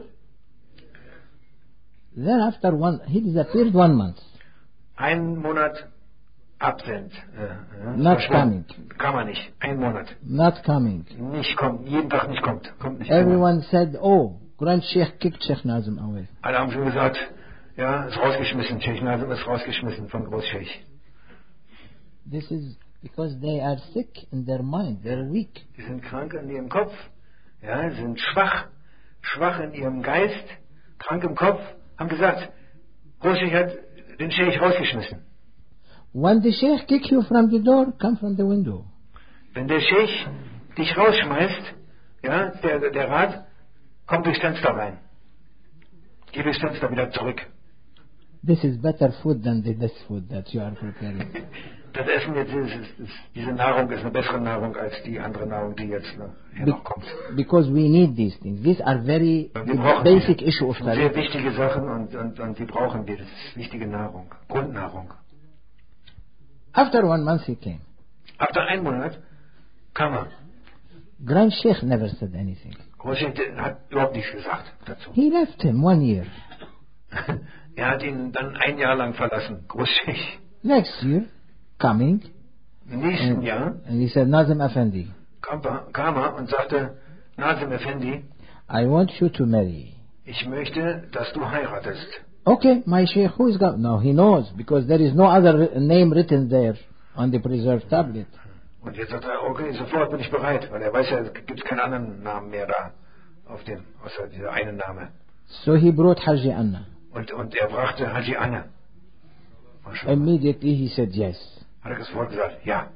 Then after one, he disappeared one month. Einen Monat absent. Äh, äh, Not coming. Kann man nicht. Ein Monat. Not coming. Nicht kommt. Jeden Tag nicht kommt. Kommt nicht. Everyone said, oh, Grand Sheikh kicked Sheikh Nazim away. Alle haben schon gesagt, ja, ist rausgeschmissen. Sheikh Nazim ist rausgeschmissen von Großscheich. This is because they are sick in their mind. They're weak. Die sind krank in ihrem Kopf. Ja, sie sind schwach. Schwach in ihrem Geist. Krank im Kopf. Haben gesagt, Großscheich hat den Scheich rausgeschmissen. When the Sheikh kicks you from the door, come from the window. Wenn der Scheich dich rausschmeißt, ja, der, der Rat, kommt durchs Fenster rein. Geh durchs Fenster wieder zurück. This is better food than the this food that you are preparing. Das Essen jetzt, ist, ist, ist, diese Nahrung ist eine bessere Nahrung als die andere Nahrung, die jetzt hier Be- noch kommt. because we need these things. These are very Wir the brauchen basic die. issue of Das sind sehr tariq. wichtige Sachen und, und, und die brauchen wir. Das ist wichtige Nahrung, Grundnahrung. After one month he came. After einem Monat kam er. Grand Sheikh never said anything. Großschicht hat überhaupt nichts gesagt dazu. He left him one year. Er hat ihn dann ein Jahr lang verlassen, Großschicht. Next year, coming, Im nächsten and, Jahr and he said, Nazim Effendi, kam er, kam er und sagte, Nazim Effendi, I want you to marry. ich möchte, dass du heiratest. Okay, my Sheikh, who is God? No, he knows, because there is no other ri- name written there on the preserved tablet. Und jetzt sagt er, okay, sofort bin ich bereit, weil er weiß ja, es gibt keinen anderen Namen mehr da, auf dem, außer dieser einen Name. So he brought Haji Anna. Und, und er brachte Haji Anne. Maschallah. Immediately he said yes. Hat er sofort gesagt, ja.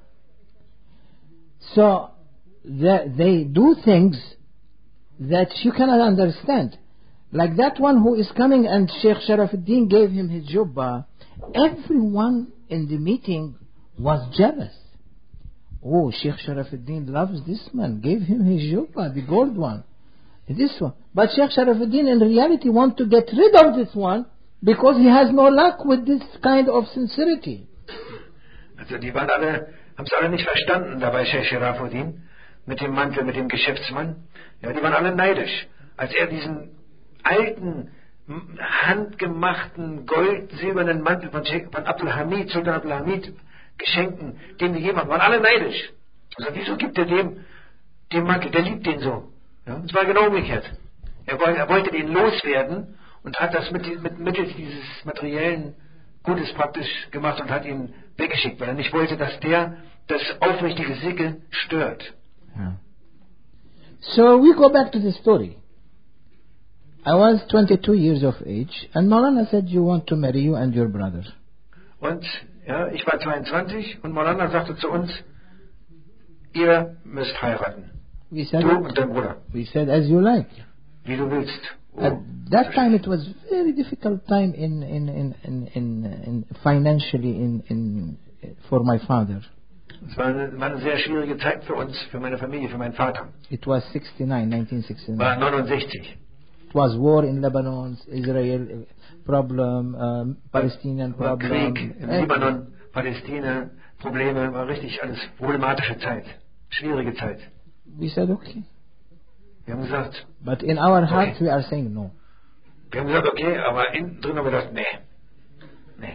So the, they do things that you cannot understand. Like that one who is coming and Sheikh Sharafuddin gave him his jubba. Everyone in the meeting was jealous. Oh, Sheikh Sharafuddin loves this man. Gave him his jubba, the gold one. This one. But Sheikh Sharafuddin in reality want to get rid of this one because he has no luck with this kind of sincerity. Also die waren alle, haben es alle nicht verstanden dabei, Sheikh Sharafuddin, mit dem Mantel, mit dem Geschäftsmann. Ja, die waren alle neidisch. Als er diesen alten, m- handgemachten, gold-silbernen Mantel von, Sheikh, von Abdul Hamid, Sultan Abdul Hamid, geschenken, den die jemand, waren alle neidisch. Also wieso gibt er dem den Mantel, der liebt den so. Ja, es war genau umgekehrt. Er wollte, er wollte den loswerden und hat das mit, mit mittels dieses materiellen Gutes praktisch gemacht und hat ihn weggeschickt, weil er nicht wollte, dass der das aufrichtige Sicke stört. Yeah. So we go back to the story. I was twenty-two years of age, and Maulana said, you want to marry you and your brother. Und ja, ich war zweiundzwanzig und Maulana sagte zu uns, ihr müsst heiraten. We said, Du und dein Bruder. we said, as you like. Wie du willst. Oh. At that time, it was very difficult time in in in in, in, in financially in in for my father. Es war eine, war eine sehr schwierige Zeit für uns, für meine Familie, für meinen Vater. It was sixty-nine, nineteen War sixty-nine. neunundsechzig. It was war in Lebanon, Israel uh, problem, um, Palestinian War problem. Krieg in everything. Libanon, Palästina, Probleme, war richtig alles problematische Zeit. Schwierige Zeit. We said, okay. Wir haben gesagt, But in our hearts, Okay. we are saying no. wir haben gesagt, okay, aber innen drin haben wir gedacht, nee. Nee.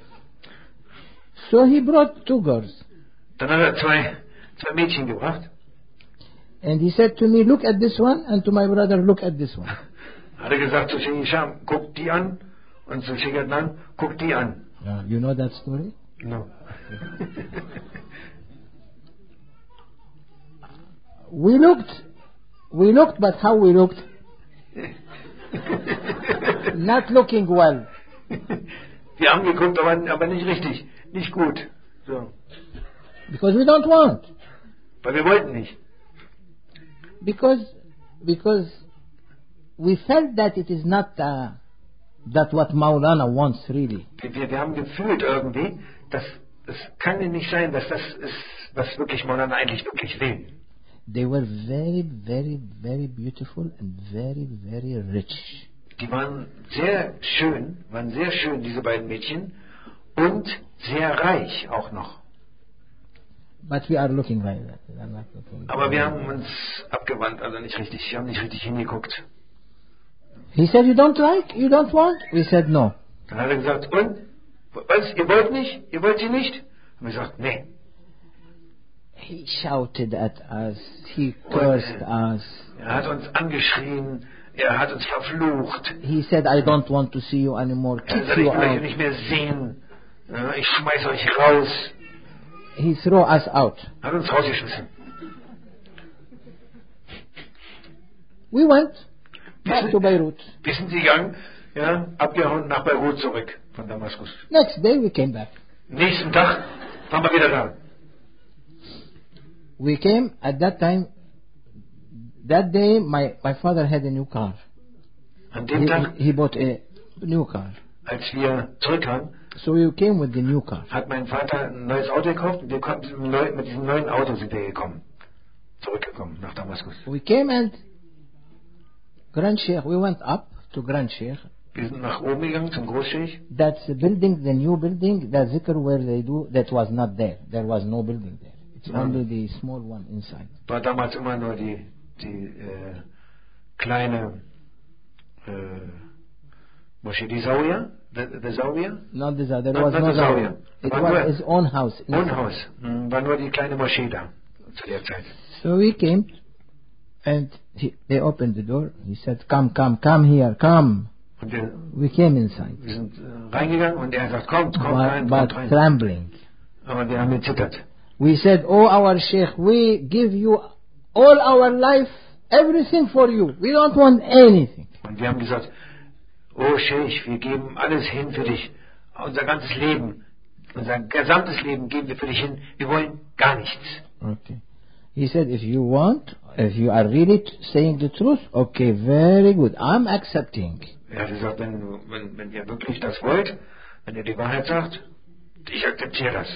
So he brought two girls. Dann hat er zwei, zwei Mädchen gebracht. And he said to me, look at this one, and to my brother, look at this one. Hat er gesagt zu Sheikh Hisham, guck die an. Und zu Sheikh Adnan, guck die an. Yeah, you know that story? No. We looked, we looked, but how we looked? Not looking well. Wir haben geguckt, aber, aber nicht richtig. Nicht gut. So. Because we don't want. Weil wir wollten nicht. Because, because we felt that it is not uh, that what Maulana wants really. Wir, wir, wir haben gefühlt irgendwie, dass es kann ja nicht sein, dass das ist, was wirklich Maulana eigentlich wirklich will. They were very, very, very beautiful and very, very rich. Die waren sehr schön, waren sehr schön, diese beiden Mädchen, und sehr reich auch noch. But we are looking like that. We are not looking. Aber wir haben uns abgewandt, also nicht richtig, wir haben nicht richtig hingeguckt. He said, you don't like? You don't want? We said, no. Dann hat er gesagt, und? Was, ihr wollt nicht? Ihr wollt sie nicht? Haben wir gesagt, nee. He shouted at us. He cursed us. Er hat uns angeschrien, er hat uns verflucht. He said, I don't want to see you anymore. Er Kick hat gesagt, ich you will euch out. nicht mehr sehen. Ja, ich schmeiß euch raus. He threw us out. Hat uns rausgeschmissen. We went back to Beirut. Wir sind gegangen, ja, abgehauen nach Beirut zurück von Damaskus. Next day we came back. Nächsten Tag waren wir wieder da. We came at that time. That day my, my father had a new car. An He, dem Tag he, he bought a new car. als wir zurückkamen, So we came with the new car. hat mein Vater ein neues Auto gekauft und wir konnten mit, dem neu, mit diesem neuen Auto sind wir gekommen. Zurückgekommen nach Damaskus. We came and Grand Sheikh, we went up to Grand Sheikh. Wir sind nach oben gegangen zum Großscheich. That's the building, the new building, the zikr where they do, that was not there. There was no building there. It's Ja. only the small one inside. War damals immer nur die, die äh, kleine äh, Moschee, die Zawiya, the, the Zawiya. Not this other. There Not- was not no the Zawiya. Zawiya. It War was nur- his own house. inside. Wohnhaus. Hm, war nur die kleine Moschee da zu der Zeit. So we came and he, they opened the door. He said, come, come, come here, come. Und wir, We came inside. wir sind äh, reingegangen und er sagt, kommt, kommt But, rein, but kommt rein. trembling. Aber wir haben gezittert. We said, oh our Sheikh, we give you all our life, everything for you. We don't want anything. Und wir haben gesagt, oh Sheikh, wir geben alles hin für dich. Unser ganzes Leben, unser gesamtes Leben geben wir für dich hin. Wir wollen gar nichts. Okay. He said, if you want, if you are really t- saying the truth, okay, very good. I'm accepting. Er hat gesagt, wenn, du- wenn, wenn ihr wirklich das wollt, wenn ihr die Wahrheit sagt, ich akzeptiere das.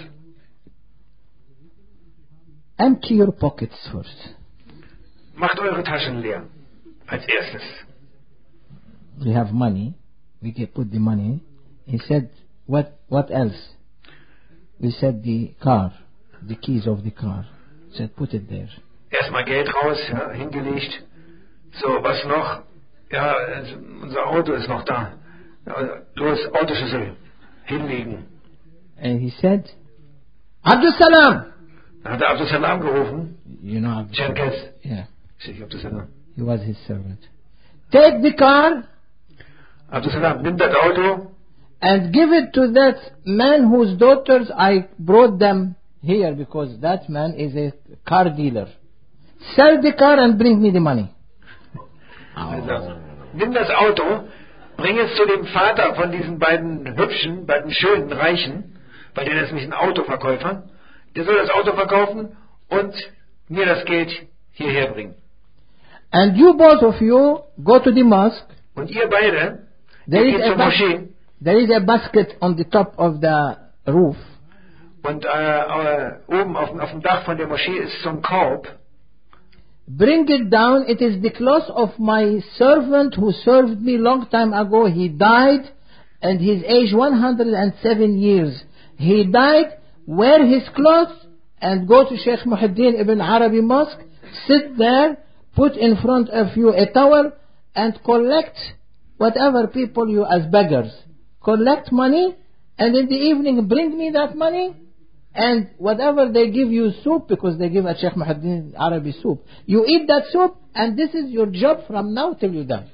Empty your pockets first. Macht eure Taschen leer. Als erstes. We have money. We can put the money. He said, what, what else? We said the car, the keys of the car. He said, put it there. Erstmal Geld raus, ja, hingelegt. So, was noch? Ja, also, unser Auto ist noch da. Ja, los, Autoschlüssel. Hinlegen. And he said, Abdul Salam! Dann hat er Abdus Salam gerufen. You know Abdul Salam? Cherkes. Yeah. Sheikh Abdus Salam. He was his servant. Take the car Abdus Salam, nimm das Auto and give it to that man whose daughters I brought them here because that man is a car dealer. Sell the car and bring me the money. Also, nimm das Auto, bring es zu dem Vater von diesen beiden hübschen, beiden schönen Reichen, weil der ist nämlich ein Autoverkäufer. Der soll das Auto verkaufen und mir das Geld hierher bringen. And you both of you go to the mosque. Und ihr beide, There ihr is, geht a zur bas- Moschee there is a basket on the top of the roof. und äh, äh, oben auf, auf dem Dach von der Moschee ist so ein Korb. Bring it down. It is the clothes of my servant who served me long time ago. He died and his age one hundred seven years. He died, wear his clothes and go to Sheikh Muhyiddin Ibn Arabi Mosque, sit there, put in front of you a towel and collect whatever people you as beggars. Collect money and in the evening bring me that money. And whatever they give you soup, because they give a Sheikh Muhyiddin Arabi soup, you eat that soup, and this is your job from now till you die.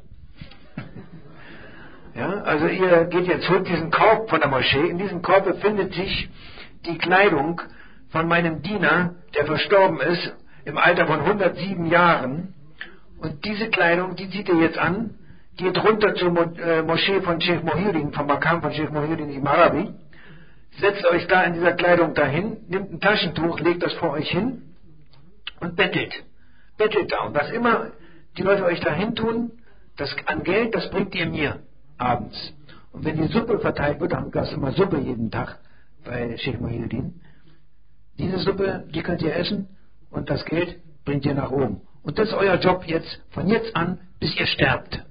Ja, also ihr geht jetzt holt diesen Korb von der Moschee. In diesem Korb befindet sich die Kleidung von meinem Diener, der verstorben ist, im Alter von hundertsieben Jahren. Und diese Kleidung, die zieht ihr jetzt an, geht runter zur Mo äh, Moschee von Sheikh Muhyiddin, vom Makam von Sheikh Muhyiddin Ibn Arabi. Setzt euch da in dieser Kleidung dahin, nimmt ein Taschentuch, legt das vor euch hin und bettelt. Bettelt da. Und was immer die Leute euch dahin tun, das an Geld, das bringt ihr mir abends. Und wenn die Suppe verteilt wird, dann gab es immer Suppe jeden Tag bei Sheikh Muhyiddin. Diese Suppe, die könnt ihr essen und das Geld bringt ihr nach oben. Und das ist euer Job jetzt, von jetzt an, bis ihr sterbt.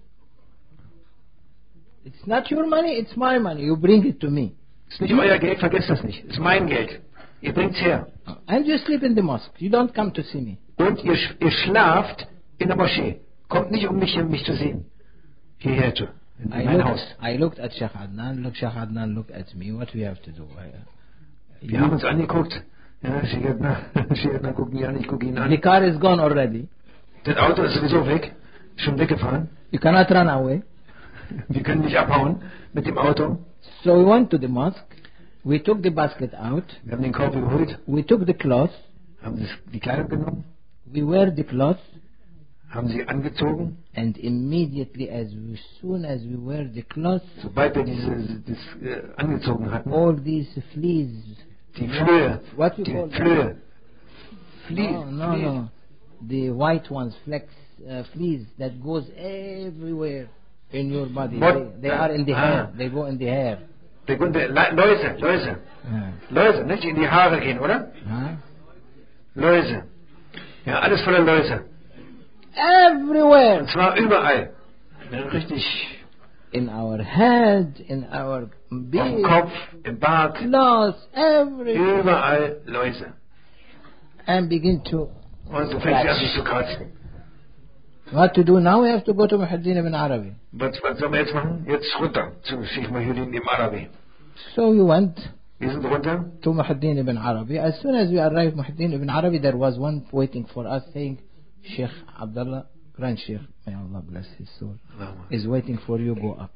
It's not your money, it's my money. You bring it to me. Ist nicht euer Geld, vergesst das nicht. Ist mein Geld. Ihr bringt's her. And you sleep in the mosque. You don't come to see me. Und ihr, sch- ihr schlaft in der Moschee. Kommt nicht, um mich, um mich zu sehen. Hierher zu. In I mein looked, Haus. I looked at Sheikh Adnan. Look, Sheikh Adnan, look at me. What we have to do? I, Wir haben uns angeguckt. Ja, Sheikh Adnan guckt mich an, ich gucke ihn the an. car is gone already. Das Auto ist sowieso weg. Schon weggefahren. You cannot run away. Wir können nicht abhauen mit dem Auto. So we went to the mosque. We took the basket out. Wir haben den Korb geholt. We took the cloth. Haben das, die Kleidung genommen. We wear the cloth. Haben sie angezogen. And immediately, as we, soon as we wear the cloth, Sobald wir diese, das äh, angezogen hatten. all these fleas. Die Flöhe. What we Die call Flöhe. Flie, No, no, Flie- no. The white ones, flex, uh, fleas that goes everywhere. In your body. What? They, they are in the Ah. hair. They go in the hair. Der Grund, der Le- Läuse, Läuse. Yeah. Läuse, nicht in die Haare gehen, oder? Huh? Läuse. Ja, alles voller Läuse. Everywhere. Und zwar überall. Ja, richtig. In our head, in our Auf dem beard, Kopf, im Bart, clothes, everywhere. überall Läuse. And begin to. Und so fängt sie an, sich zu kratzen. What to do now? We have to go to Muhyiddin ibn Arabi. Was, was sollen wir jetzt machen? Jetzt runter zu Sheikh Muhyiddin im Arabi. So we went Wir sind runter. to Muhyiddin ibn Arabi. As soon as we arrived Muhyiddin ibn Arabi, there was one waiting for us saying, Sheikh Abdullah, Grand Sheikh, may Allah bless his soul, is waiting for you, go up.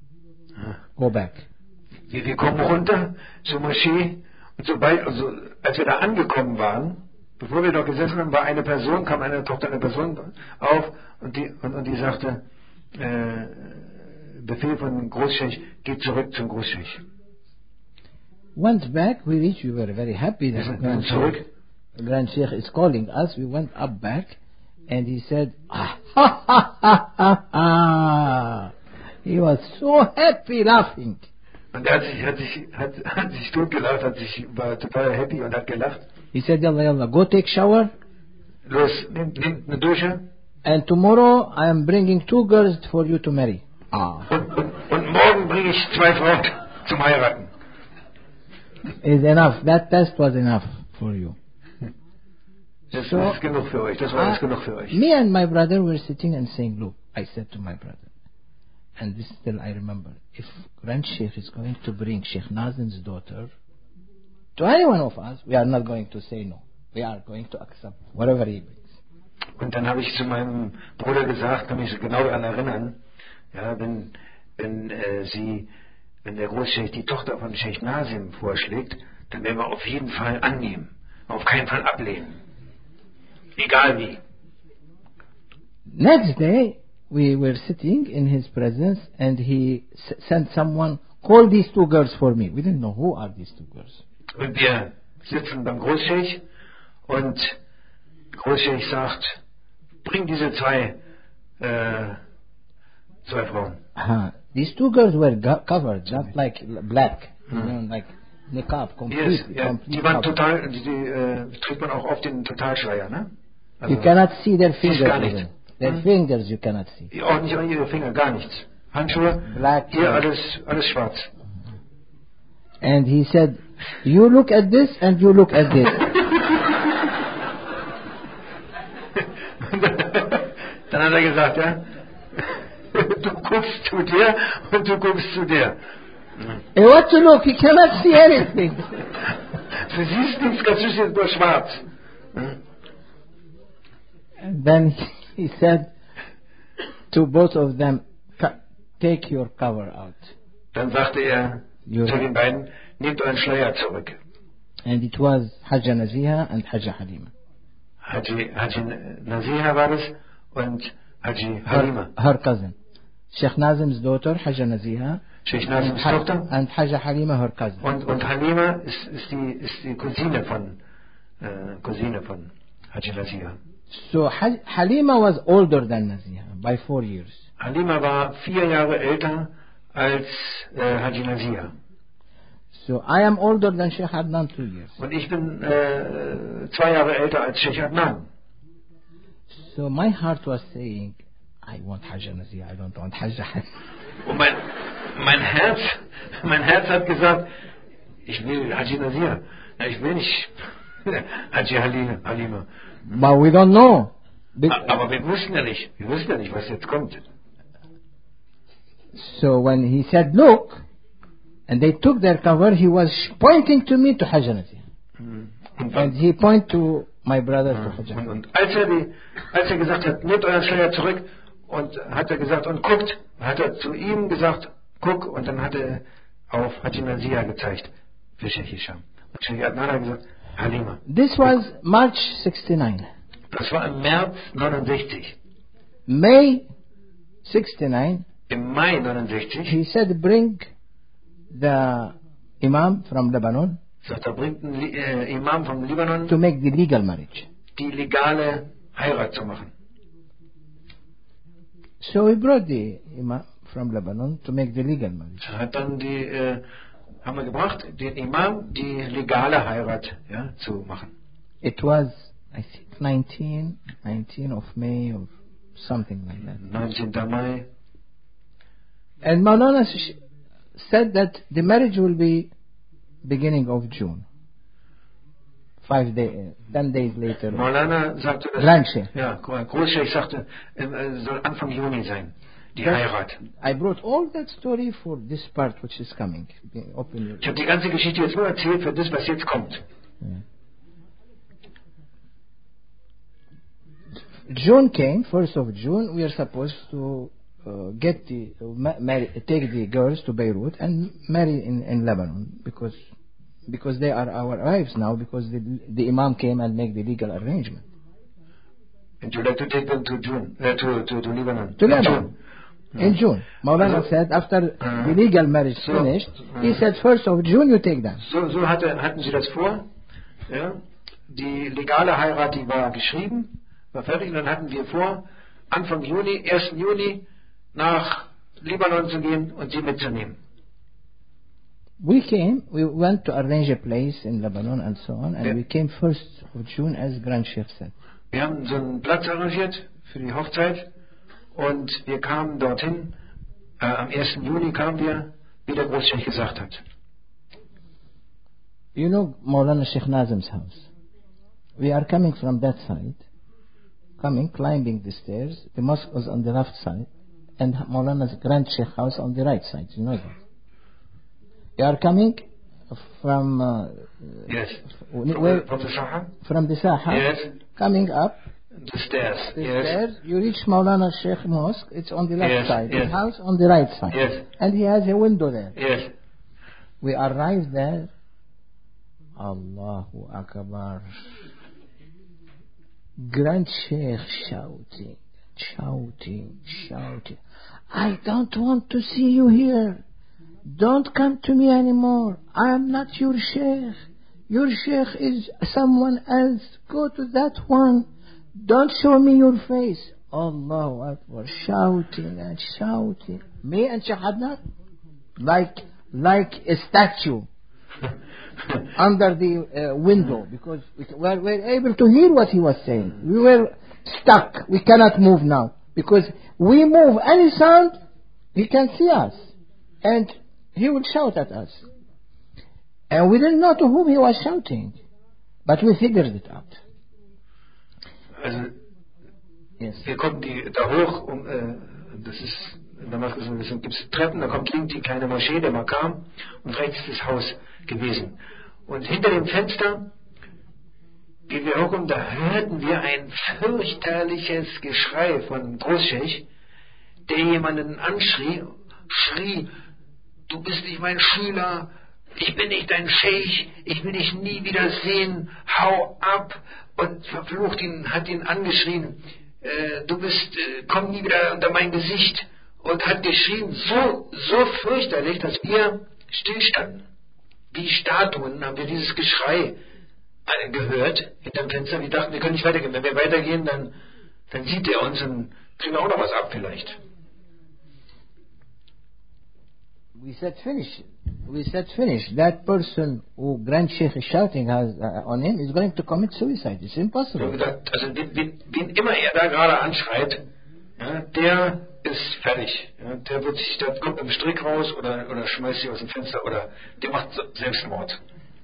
Go back. Wir, wir kommen runter zur Moschee und sobald, also, als wir da angekommen waren, bevor wir dort gesessen haben, war eine Person, kam eine Tochter eine Person auf und die, und, und die sagte, äh, Befehl von Großscheich, geht zurück zum Großscheich. Went back, we reached, we were very happy Wir that sind Grand dann zurück. Sheikh, Grand Sheikh is calling us. We went up back and he said, ah, ha, ha, ha, ha, ha. He was so happy laughing. Und er hat sich, hat sich, hat, hat sich totgelacht, hat sich, war total happy und hat gelacht. He said, Yalla, yalla, go take shower. Los, nimm, nimm eine Dusche And tomorrow I am bringing two girls for you to marry. Ah. und, und, und morgen bringe ich zwei Frauen zum Heiraten. Is enough. That test was enough for you. Das, So- das ist genug für euch, das war I- alles genug für euch. me and my brother were sitting and saying, look, I said to my brother, and this still I remember, if Grand Sheikh is going to bring Sheikh Nazim's daughter to any one of us, we are not going to say no. We are going to accept whatever he brings. Und dann habe ich zu meinem Bruder gesagt, kann mich genau daran erinnern, ja, wenn, wenn äh, sie, wenn der Großscheich die Tochter von Sheikh Nazim vorschlägt, dann werden wir auf jeden Fall annehmen, auf keinen Fall ablehnen. Egal wie. Next day, we were sitting in his presence and he s- sent someone, call these two girls for me. We didn't know who are these two girls. Und wir sitzen beim Großscheich und Großscheich sagt, bring diese zwei, äh, zwei Frauen. Uh-huh. These two girls were go- covered, not like l- black, you know, like niqab, Yes, complete, ja, complete die waren covered. total, die, die äh, trägt man auch auf den Totalschleier, ne? Also, You cannot see their Siehst gar fingers. nicht. even. Their Hm? fingers you cannot see. auch nicht an ihre Finger, gar nichts. Handschuhe, Black. hier alles, alles schwarz. And he said, you look at this and you look at this. Dann hat er gesagt, ja, du guckst zu dir und du guckst zu dir. Hey, what to look? He cannot see anything. Du siehst nichts, ganz du siehst nur schwarz. And then he said to both of them, "Ca- take your cover out. Dann sagte er Ja. zu den beiden, nehmt euren Schleier zurück. And it was Hajja Naziha and Hajja Halima. Haji, Haji Naziha war das und Haji Halima. Her, her cousin. Sheikh Nazim's daughter, Hajja Naziha. Sheikh And, Nazims Ha- Tochter. and Hajja Halima, her cousin. Und, und Halima ist, ist, die, ist die Cousine von, äh, Cousine von Haji Naziha. So Haj- Halima was older than Naziha by four years. Halima war vier Jahre älter als äh, Haji Naziha. So I am older than Sheikh Adnan two years. Und ich bin äh, zwei Jahre älter als Sheikh Adnan. So my heart was saying, I want Hajja Naziha, I don't want Hajja Halima. Und mein, mein Herz, mein Herz hat gesagt, ich will Haji Naziha. Ja, ich will nicht Haji Halima. Halima. But we don't know. Be- A- Aber wir wussten ja nicht, wir wussten ja nicht, was jetzt kommt. So when he said, look, and they took their cover, he was pointing to me to Hajja Naziha. Und, And he pointed to my brother to Hajja und, Halima. und als, er die, als er gesagt hat, nehmt euren Schleier zurück, und hat er gesagt, und guckt, hat er zu ihm gesagt, guck, und dann hat er auf Haji Naziha gezeigt, für Sheikh Hisham. Und Sheikh Adnan hat gesagt, Halima. This was March sixty-nine. Das war im März neunundsechzig. May sixty-nine, Im Mai neunundsechzig, he said, bring the Imam from Lebanon sagt er, bringt ein Li- äh, Imam vom Libanon, to make the legal marriage. die legale Heirat zu machen. So we brought the Imam from Lebanon to make the legal marriage. Er hat dann die, äh, haben wir gebracht, den Imam die legale Heirat, ja, zu machen. It was, I think, nineteen, nineteen of May or something like that. neunzehnten Mai. And Maulana sh- said that the marriage will be beginning of June. Five days, ten days later. Maulana sagte, dass, Grand Sheikh. ja, Großscheich sagte, äh, soll Anfang Juni sein, die That- Heirat. I brought all that story for this part which is coming. Open your Ich habe die ganze Geschichte jetzt nur erzählt für das, was jetzt kommt. Yeah. June came, first of June, we are supposed to uh, get the, uh, ma- marry, take the girls to Beirut and marry in, in Lebanon because because they are our wives now because the, the Imam came and make the legal arrangement. And you like to take them to June, uh, to, to, to Lebanon. To In Lebanon. June. In June. Maulana Also- said after Uh, the legal marriage so- finished, he uh, said first of June you take them. So, so hatte, hatten sie das vor. Ja. Die legale Heirat, die war geschrieben, war fertig. Und dann hatten wir vor, Anfang Juni, ersten Juni, nach Libanon zu gehen und sie mitzunehmen. We came, we went to arrange a place in Lebanon and so on, and Yeah. we came first of June as Grand Sheikh said. Wir haben so einen Platz arrangiert für die Hochzeit und wir kamen dorthin. Äh, am ersten Juni kamen wir, wie der Großscheich gesagt hat. You know Maulana Sheikh Nazim's house. We are coming from that side, coming, climbing the stairs. The mosque was on the left side, and Maulana's Grand Sheikh house on the right side. You know that. We are coming from uh, Yes. w- where, From the Saha? from the Saha, Yes. coming up The stairs. the Yes. stairs. You reach Maulana Sheikh Mosque. It's on the left Yes, side. yes. His house on the right side, Yes. and he has a window there. Yes. We arrived there. Allahu Akbar. Grand Sheikh shouting, shouting, shouting. I don't want to see you here. Don't come to me anymore. I am not your Sheikh. Your Sheikh is someone else. Go to that one. Don't show me your face. Allahu Akbar. Shouting and shouting. Me and Sheikh Adnan, like, like a statue under the uh, window because we were, were able to hear what he was saying. We were stuck. We cannot move now because we move any sound, he can see us and he would shout at us. And we didn't know to whom he was shouting, but we figured it out. Also, Yes. wir kommen die, da hoch, um, äh, das ist, in Damaskus gibt es Treppen, da kommt links die kleine Moschee, der Makam, und rechts ist das Haus gewesen. Und hinter dem Fenster, wie wir hochkommen, da hörten wir ein fürchterliches Geschrei von Großscheich, der jemanden anschrie, schrie, du bist nicht mein Schüler, ich bin nicht dein Scheich, ich will dich nie wieder sehen, hau ab, und verflucht ihn, hat ihn angeschrien, äh, du bist, äh, komm nie wieder unter mein Gesicht, und hat geschrien, so, so fürchterlich, dass wir stillstanden. Wie Statuen haben wir dieses Geschrei äh, gehört hinterm Fenster. Wir dachten, wir können nicht weitergehen. Wenn wir weitergehen, dann, dann sieht er uns und kriegen wir auch noch was ab vielleicht. We said finish. We said finish. That person who Grand Sheikh is shouting has, uh, on him is going to commit suicide. It's Wir haben impossible. gesagt, also wen, wen, wen immer er da gerade anschreit, ja, der ist fertig. Ja, der wird sich, der kommt mit dem Strick raus oder, oder schmeißt sich aus dem Fenster oder der macht Selbstmord.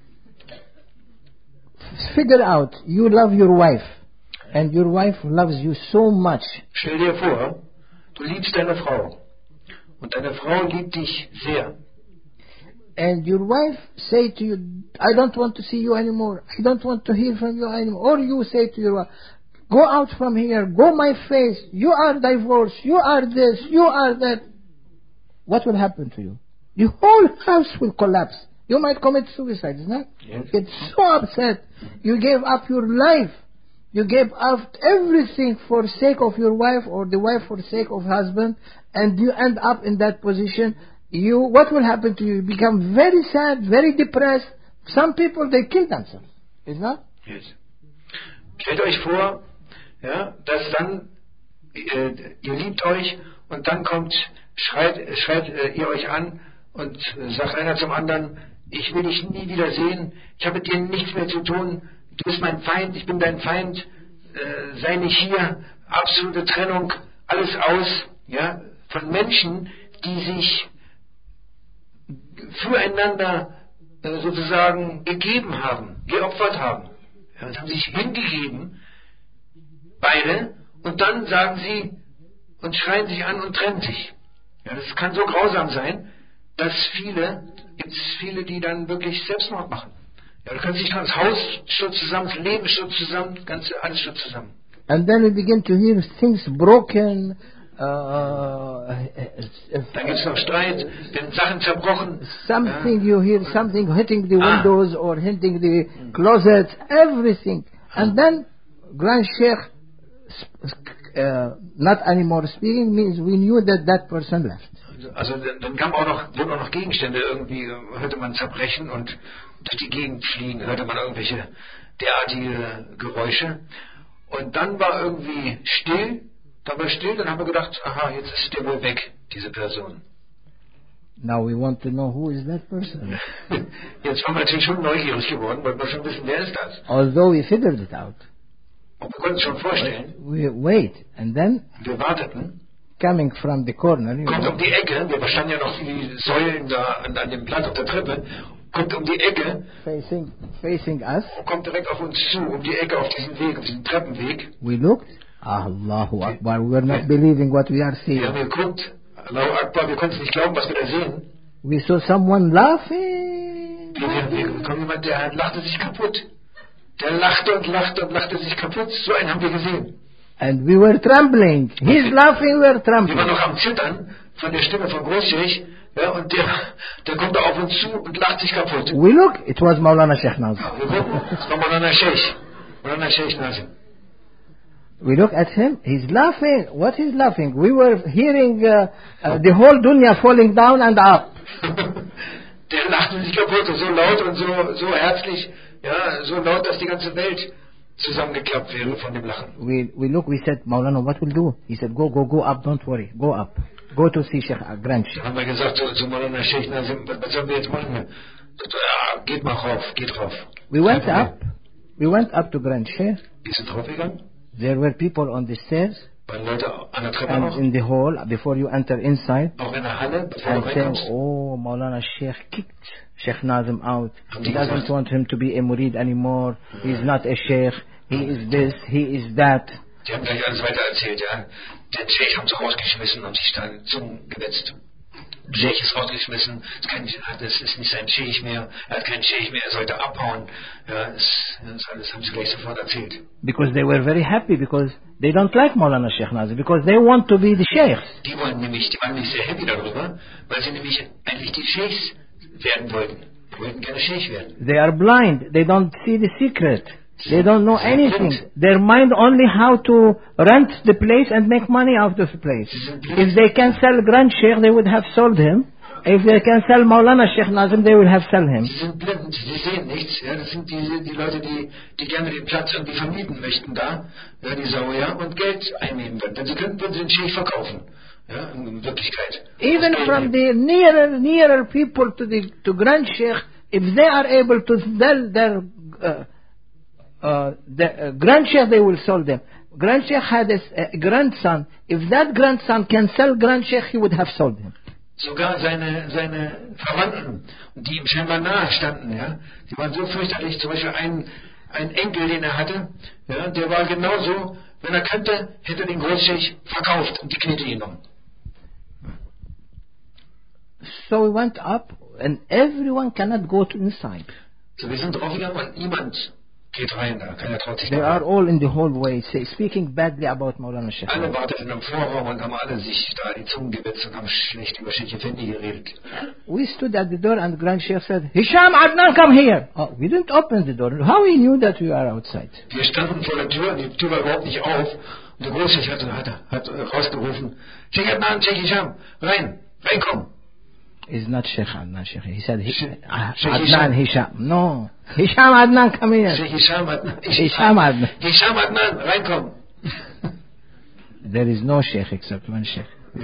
Figure out, you love your wife, and your wife loves you so much. Stell dir vor, du liebst deine Frau und deine Frau liebt dich sehr. And your wife say to you, I don't want to see you anymore. I don't want to hear from you anymore. Or you say to your wife, go out from here. Go my face. You are divorced. You are this. You are that. What will happen to you? The whole house will collapse. You might commit suicide, isn't it? Yes. Get so upset. You gave up your life. You gave up everything for sake of your wife or the wife for sake of husband, and you end up in that position. You, what will happen to you? You become very sad, very depressed. Some people, they kill themselves. Isn't it? Yes. Stellt euch vor, ja, dass dann, äh, ihr liebt euch und dann kommt schreit, schreit äh, ihr euch an und äh, sagt einer zum anderen, ich will dich nie wieder sehen, ich habe mit dir nichts mehr zu tun, du bist mein Feind, ich bin dein Feind, äh, sei nicht hier, absolute Trennung, alles aus, ja, von Menschen, die sich füreinander äh, sozusagen gegeben haben, geopfert haben, ja, und haben sich hingegeben, beide, und dann sagen sie und schreien sich an und trennen sich. Ja, das kann so grausam sein, dass viele, gibt es viele, die dann wirklich Selbstmord machen. Ja, du kannst dich das Haus stürzt zusammen, das Leben stürzt zusammen, das ganze, alles stürzt zusammen. And then we begin to hear things broken. Uh, Dann gibt es noch Streit, werden Sachen zerbrochen. Something ja. you hear, something hitting the Ah. windows or hitting the closet, everything. And then Grand Sheikh, uh, not anymore speaking, means we knew that that person left. Also dann, dann kamen auch noch, wurden auch noch Gegenstände irgendwie, hörte man zerbrechen und durch die Gegend fliegen, hörte man irgendwelche derartige Geräusche. Und dann war irgendwie still, da war still, dann haben wir gedacht, aha, jetzt ist der wohl weg, diese Person. Now we want to know who is that person. Jetzt waren wir natürlich schon neugierig geworden, wollten wir schon wissen, wer ist das? Although we figured it out. Und wir konnten es schon vorstellen. We wait, and then Wir warteten. coming from the corner, you Kommt know, um die Ecke, wir standen ja noch die Säulen da an, an dem Blatt auf der Treppe, kommt um die Ecke, facing facing us. kommt direkt auf uns zu, um die Ecke auf diesen Weg, auf diesen Treppenweg. We looked. Allahu Akbar. We were not believing what we are Wir haben seeing. geguckt, Allahu Akbar, wir konnten es nicht glauben, was wir da sehen. We saw someone laughing. Wir, wir, wir kommen jemand, der lachte sich kaputt. Der lachte und lachte und lachte sich kaputt. So einen haben wir gesehen. And we were trembling. He's laughing, we were Wir waren trembling. noch am Zittern von der Stimme von Großschich. Ja, und der, der kommt da auf uns zu und lacht sich kaputt. We look, it was Maulana Sheikh Nazim. Wir gucken, es war Maulana Sheikh. Maulana Sheikh Nazim. We look at him, he's laughing. What is laughing? We were hearing uh, uh, the whole dunya falling down and up. Der lachte sich kaputt und so laut und so, so herzlich, ja, so laut, dass die ganze Welt zusammengeklappt wäre von dem Lachen. We we look, we said, Maulana, what will do? He said, go, go, go up, don't worry, go up. Go to see Sheikh uh, Grand Da Sheikh. haben wir gesagt zu, zu Maulana Sheikh Nazim, was, was sollen wir jetzt machen? Ja, geht mal rauf, geht rauf. We went up, we went up to Grand Sheikh. Wir sind draufgegangen, There were people on the stairs waren Leute an der Treppe and auch, in the hall before you enter inside. auch in der Halle, bevor And du saying, reinkommst. oh, Maulana Sheikh kicked Sheikh Nazim out. Haben He die doesn't gesagt? want him to be a murid anymore. He's not a sheikh. He is this, he is that. Die haben gleich alles weiter erzählt, ja. Den Sheikh haben sie rausgeschmissen und sich da in den Zungen gewetzt. Der Sheikh ist rausgeschmissen, ist kein, das ist nicht sein Sheikh mehr, er hat keinen Sheikh mehr, er sollte abhauen. Ja, das, das alles haben sie gleich sofort erzählt. Because they were very happy because they don't like Maulana Sheikh Nazim because they want to be the sheikhs. Die wollen nämlich, die waren nämlich sehr happy darüber, weil sie nämlich eigentlich die Sheikhs werden wollten. Die wollten gerne Sheikh werden. They are blind. They don't see the secret. They don't know anything. Their mind only how to rent the place and make money out of the place. If they can sell Grand Sheikh, they would have sold him. If they can sell Maulana Sheikh Nazim, they will have sell him. Sie sind blind, sie sehen nichts. Ja, das sind die, die Leute, die, die gerne den Platz irgendwie vermieten möchten da, ja, die Sauja, und Geld einnehmen würden. Denn sie könnten würden sie den Sheikh verkaufen. Ja, in Wirklichkeit. Even Das Geld from nehmen. the nearer nearer people to the to Grand Sheikh, if they are able to sell their uh, uh, the uh, Grand Sheikh, they will sell them. Grand Sheikh had a, s- a grandson. If that grandson can sell Grand Sheikh, he would have sold him. Sogar seine, seine Verwandten, die ihm scheinbar nahe standen, ja, die waren so fürchterlich. Zum Beispiel ein, ein Enkel, den er hatte, ja, der war genauso, wenn er könnte, hätte er den Großscheich verkauft und die Knete genommen. So we went up, and everyone cannot go to inside. So, wir sind draufgegangen und niemand geht rein, da keiner traut sich They da are rein. all in the hallway, say, speaking badly about Maulana Sheikh. Alle warteten im Vorraum und haben alle sich da die Zungen gewetzt und haben schlecht über Sheikh Effendi geredet. We stood at the door, and Grand Sheikh said, Hisham Adnan, come here. Oh, we didn't open the door. How he knew that we are outside? Wir standen vor der Tür, die Tür war überhaupt nicht auf. Und der Großscheich hat, hat, hat äh, rausgerufen, Sheikh Adnan, Sheikh Hisham, rein, reinkommen. It's not Sheikh Adnan Sheikh. He said, Hi- Sheikh- uh, Sheikh Adnan Hisham. No. Hisham Adnan, come here. Sheikh Hisham Adnan, Hisham Adnan. Hisham Adnan, reinkommen. There is no Sheikh except one Sheikh.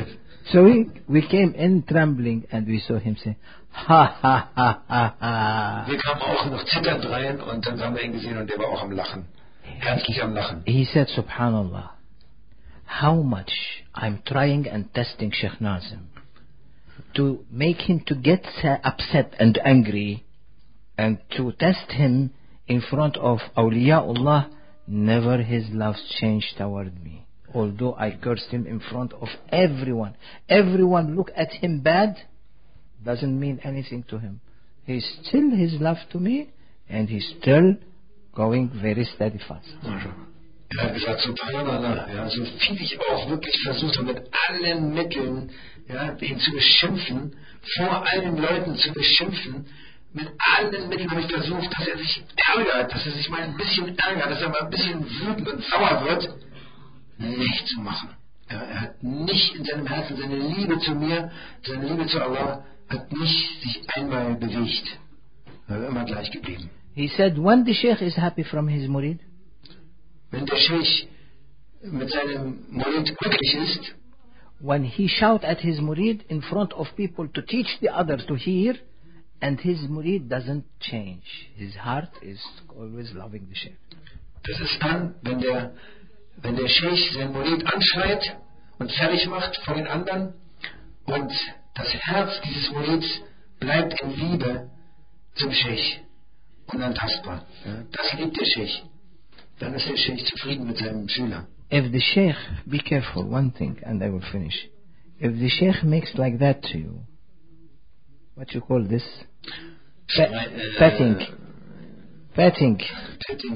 So we, we came in trembling and we saw him say, ha ha ha ha ha. Wir kamen auch noch zitternd rein und dann haben wir ihn gesehen und der war auch am Lachen. Herzlich am Lachen. He said, Subhanallah, how much I'm trying and testing Sheikh Nazim to make him to get uh, upset and angry and to test him in front of awliyaullah, never his love changed toward me. Although I cursed him in front of everyone. Everyone look at him bad, doesn't mean anything to him. He's still his love to me and he's still going very steadfast. Er hat gesagt, Subhanallah, ja, so viel ich auch wirklich versucht habe, mit allen Mitteln, ja, ihn zu beschimpfen, vor allen Leuten zu beschimpfen, mit allen Mitteln habe ich versucht, dass er sich ärgert, dass er sich mal ein bisschen ärgert, dass er mal ein bisschen wütend und sauer wird, nicht zu machen. Ja, er hat nicht in seinem Herzen seine Liebe zu mir, seine Liebe zu Allah, hat nicht sich einmal bewegt. Er war immer gleich geblieben. He said, when the Sheikh is happy from his murid, wenn der Sheikh mit seinem Murid glücklich ist, when he shout at his murid in front of people to teach the others to hear, and his murid doesn't change. His heart is always loving the Sheikh. Das ist dann, wenn der, wenn der Sheikh seinen Murid anschreit und fertig macht vor den anderen und das Herz dieses Murids bleibt in Liebe zum Sheikh, unantastbar. Ja, das liebt der Sheikh. Dann ist der Sheikh zufrieden mit seinem Schüler. If the Sheikh, be careful, one thing, and I will finish. If the Sheikh makes like that to you, what you call this? Pa- uh, petting. Petting. Petting.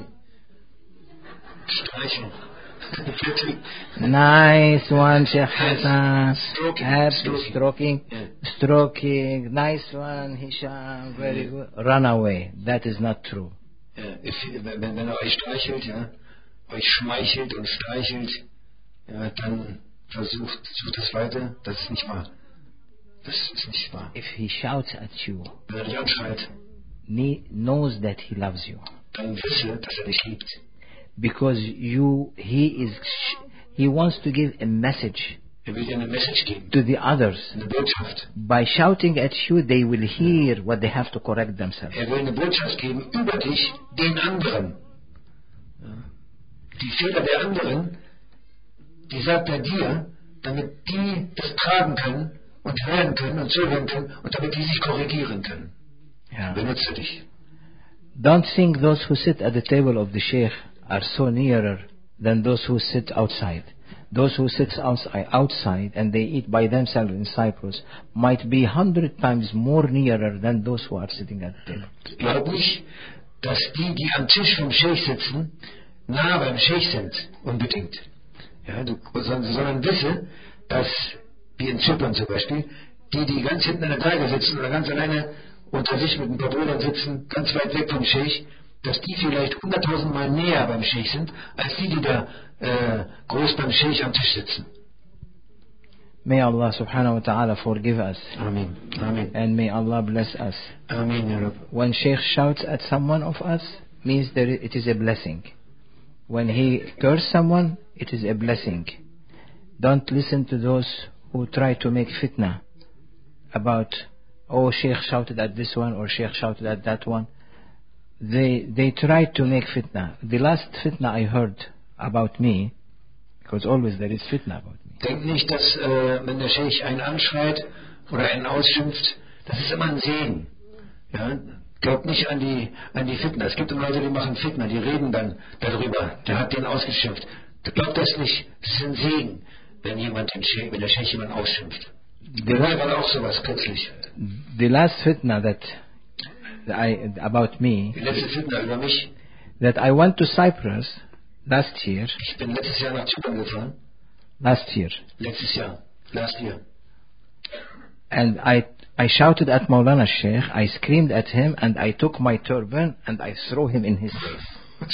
Streichen. Petting. Nice one, Sheikh Hassan. Stroking. Happy Stroking. Stroking. Yeah. Stroking. Nice one, Hisham. Very Yeah. good. Run away. That is not true. Ja, if, wenn, wenn er euch streichelt, ja, euch schmeichelt und streichelt, ja, dann versucht, sucht das weiter. Das ist nicht wahr. Das ist nicht wahr. If he shouts at you, Wenn er dich anschreit, he knows that he loves you. dann wisse, dass er dich liebt. Because you, he is, he wants to give a message Er will dir eine Message geben, to the others. eine Botschaft. By shouting at you, they will hear what they have to correct themselves. Er will eine Botschaft geben über dich, den anderen. Ja. Die Fehler der anderen, die sagt er dir, damit die das tragen können und hören können und zuhören können und damit die sich korrigieren können. Yeah. Benutze dich. Don't think those who sit at the table of the Sheikh are so nearer than those who sit outside. Those who sit outside and they eat by themselves in Cyprus might be hundred times more nearer than those who are sitting at the table. Glaub nicht, dass die, die am Tisch vom Scheich sitzen, nah beim Scheich sind, unbedingt. Ja, du, sondern, sondern wisse, dass, wie in Zypern zum Beispiel, die, die ganz hinten an der Teige sitzen oder ganz alleine unter sich mit ein paar Brüdern sitzen, ganz weit weg vom Scheich, dass die vielleicht hunderttausend Mal näher beim Scheich sind, als die, die da äh, groß beim Scheich am Tisch sitzen. May Allah subhanahu wa ta'ala forgive us. Amen. Amen. And may Allah bless us. Amen, Ya Rab. When Sheikh shouts at someone of us, means that it is a blessing. When he curses someone, it is a blessing. Don't listen to those who try to make fitna about, oh, Sheikh shouted at this one or Sheikh shouted at that one. They they try to make fitna. The last fitna I heard about me, because always there is fitna about me. Denk nicht, dass äh, wenn der Scheich einen anschreit oder einen ausschimpft, das ist immer ein Segen. Ja? Glaubt nicht an die an die Fitna. Es gibt immer Leute, die machen Fitna, die reden dann darüber. Der hat den ausgeschimpft. Glaubt das nicht. Es ist ein Segen, wenn jemand den Scheich, wenn der Scheich jemanden ausschimpft. Der war auch sowas kürzlich. The last fitna that I about me, Die letzte Fitna über mich. that I went to Cyprus last year. Ich bin letztes Jahr nach Zypern gefahren. Last year. Letztes Jahr. Last year. And I I shouted at Maulana Sheikh, I screamed at him, and I took my turban and I threw him in his face.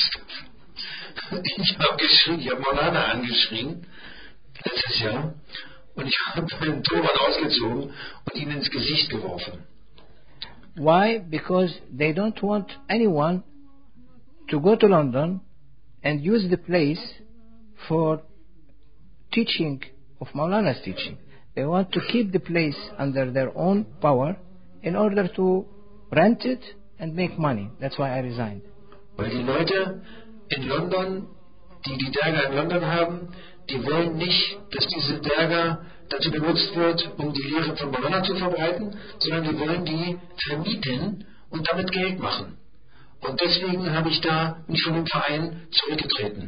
Ich habe geschrien, ich habe Maulana angeschrien, letztes Jahr, und ich habe meinen Turban ausgezogen und ihn ins Gesicht geworfen. Why? Because they don't want anyone to go to London and use the place for teaching of Maulana's teaching. They want to keep the place under their own power in order to rent it and make money. That's why I resigned. Weil die Leute in London, die die Derga in London haben, die wollen nicht, dass diese Derga dazu benutzt wird, um die Lehre von Maulana zu verbreiten, sondern die wollen die vermieten und damit Geld machen. Und deswegen habe ich da mich von dem Verein zurückgetreten.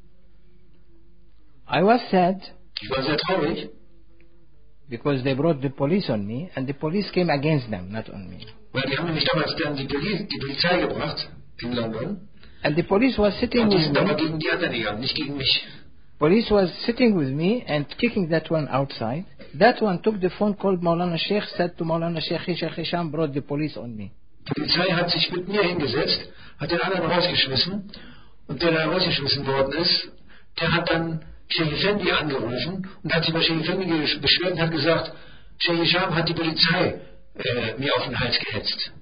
I was sad Ich war sehr traurig, because they brought the police on me and the police came against them, not on me. weil die haben nämlich damals dann die, Poli die Polizei gebracht in London. And the police was sitting Und die with sind aber me. gegen die anderen gegangen, nicht gegen mich. Police was sitting with me and kicking that one outside. That one took the phone, called Maulana Sheikh, said to Maulana Sheikh, Sheikh Hisham brought the police on me. Die Polizei hat sich mit mir hingesetzt, hat den anderen rausgeschmissen und der da rausgeschmissen worden ist, der hat dann Sheikh Effendi angerufen und hat sich bei Sheikh Effendi beschwert und hat gesagt, Sheikh Hisham hat die Polizei äh, mir auf den Hals gehetzt.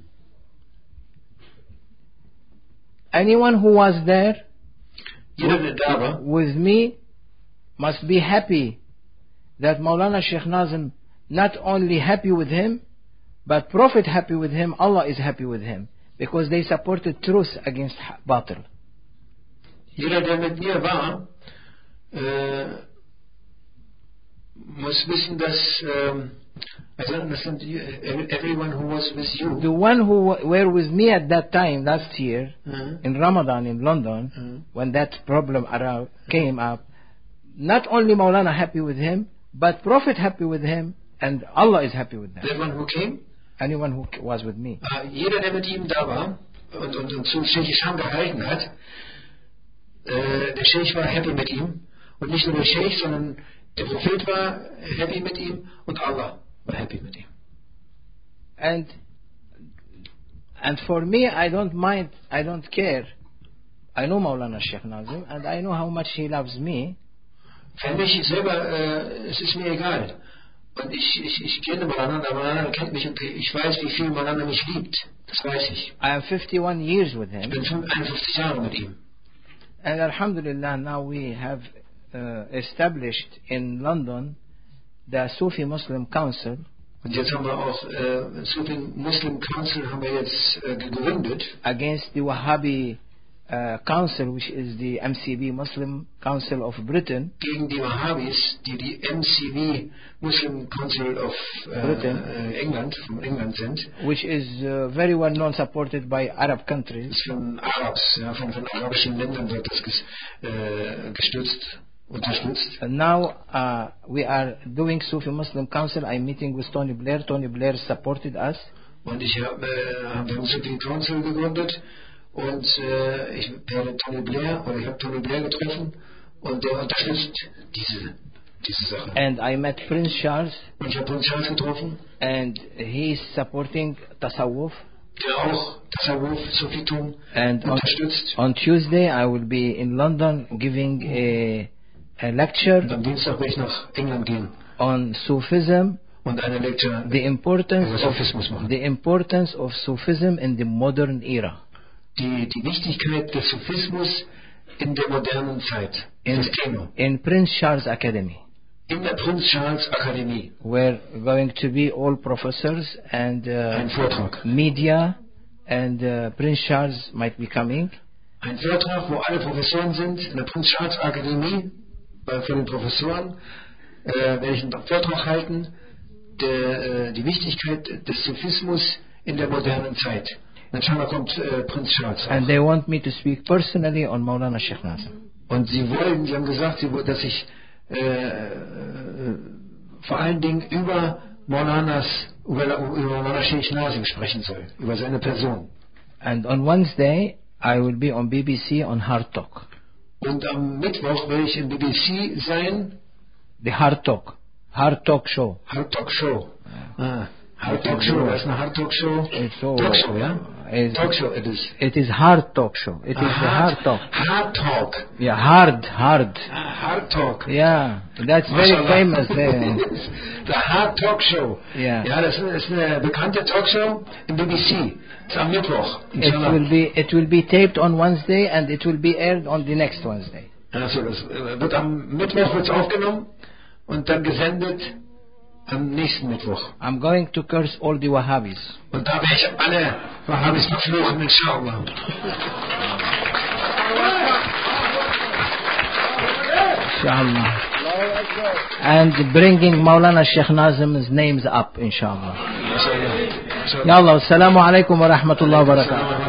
Anyone who was there Jeder, der da war, with me must be happy that Maulana Sheikh Nazim not only happy with him, but Prophet happy with him, Allah is happy with him, because they supported truth against batil. jeder, der mit mir war, äh, muss wissen, dass ähm, I don't understand you, everyone who was with you. The one who were with me at that time last year Mhm. in Ramadan in London, Mhm. when that problem around, came up, not only Maulana happy with him, but Prophet happy with him, and Allah is happy with them. Everyone who came, Anyone who was with me. äh, jeder, der mit ihm da war und, und, und zu Sheikh Hisham gehalten hat, äh, der Sheikh war happy mit ihm. Und nicht nur der Sheikh, sondern der Prophet war happy mit ihm und Allah war happy mit ihm. And and for me, I don't mind, I don't care. I know Maulana Sheikh Nazim, and I know how much he loves me. Für mich selber, äh, es ist mir egal. Und ich, ich, ich kenne Maulana, aber Maulana kennt mich und ich weiß, wie viel Maulana mich liebt. Das weiß ich. I am fifty-one years with Ich him, bin einundfünfzig Jahre mit ihm. and Alhamdulillah, now we have uh, established in London the Sufi Muslim Council Und jetzt haben wir auch äh, Sufi Muslim Council haben wir jetzt äh, gegründet against the Wahhabi uh, Council, which is the M C B Muslim Council of Britain, gegen die Wahhabis, die die M C B Muslim Council of äh, Britain. äh, England, von England sind. which is uh, very well known, supported by Arab countries. Das ist von Arabs, ja, von, von arabischen Ländern wird das ges, äh, gestützt, unterstützt. And now uh, we are doing Sufi Muslim Council. I'm meeting with Tony Blair. Tony Blair supported us. Und ich habe äh, hab einen Sufi Council gegründet und äh, ich werde Tony Blair, oder ich habe Tony Blair getroffen und der unterstützt diese, diese Sache. And I met Prince Charles, Und ich habe Prinz Charles getroffen, and he is supporting Tasawwuf. der auch Tasawwuf, Sufitum And on, unterstützt. on Tuesday I will be in London giving a, a Und lecture am Dienstag werde ich nach England gehen on Sufism, und eine Lecture the importance über of Sufismus machen. the importance of Sufism in the modern era. Die, die Wichtigkeit des Sufismus in der modernen Zeit. In, Das Thema. in Prince Charles Academy, In der Prinz Charles Akademie. where going to be all professors and uh, Ein Vortrag. media, and uh, Prince Charles might be coming. Ein Vortrag, wo alle Professoren sind, in der Prinz Charles Akademie, bei, von den Professoren, äh, werde ich einen Vortrag halten, der, äh, die Wichtigkeit des Sufismus in der modernen Zeit. Dann schauen wir, kommt äh, Prinz Charles auch. And they want me to speak personally on Maulana Sheikh Nazim. Und sie wollen, sie haben gesagt, sie, wollen, dass ich äh, äh, vor allen Dingen über Maulanas, über, über Maulana Sheikh Nazim sprechen soll, über seine Person. And on Wednesday, I will be on B B C on Hard Talk. Und am Mittwoch werde ich in B B C sein, The Hard Talk. Hard Talk Show. Hard Talk Show. Ah, Hard Talk Show, das ist eine Hard Talk Show. It's all, Talk Show, ja? It's, Talk Show, it is. it is Hard Talk Show. It is the Hard Talk. Hard Talk. Yeah, hard, hard. Ah, Hard Talk. Yeah, that's very Mashallah. famous there. The Hard Talk Show. Yeah. Ja, das ist eine bekannte Talkshow in B B C. Das ist am Mittwoch. It Inshallah. will be it will be taped on Wednesday and it will be aired on the next Wednesday. Also das äh, wird am Mittwoch wird's aufgenommen und dann gesendet am nächsten Mittwoch. I'm going to curse all the Wahhabis. Und da werde ich alle Wahhabis verfluchen, inshallah. Inshallah. And bringing Maulana Sheikh Nazim's names up, inshallah. Ya Allah, assalamu alaikum wa rahmatullahi wa barakatuh.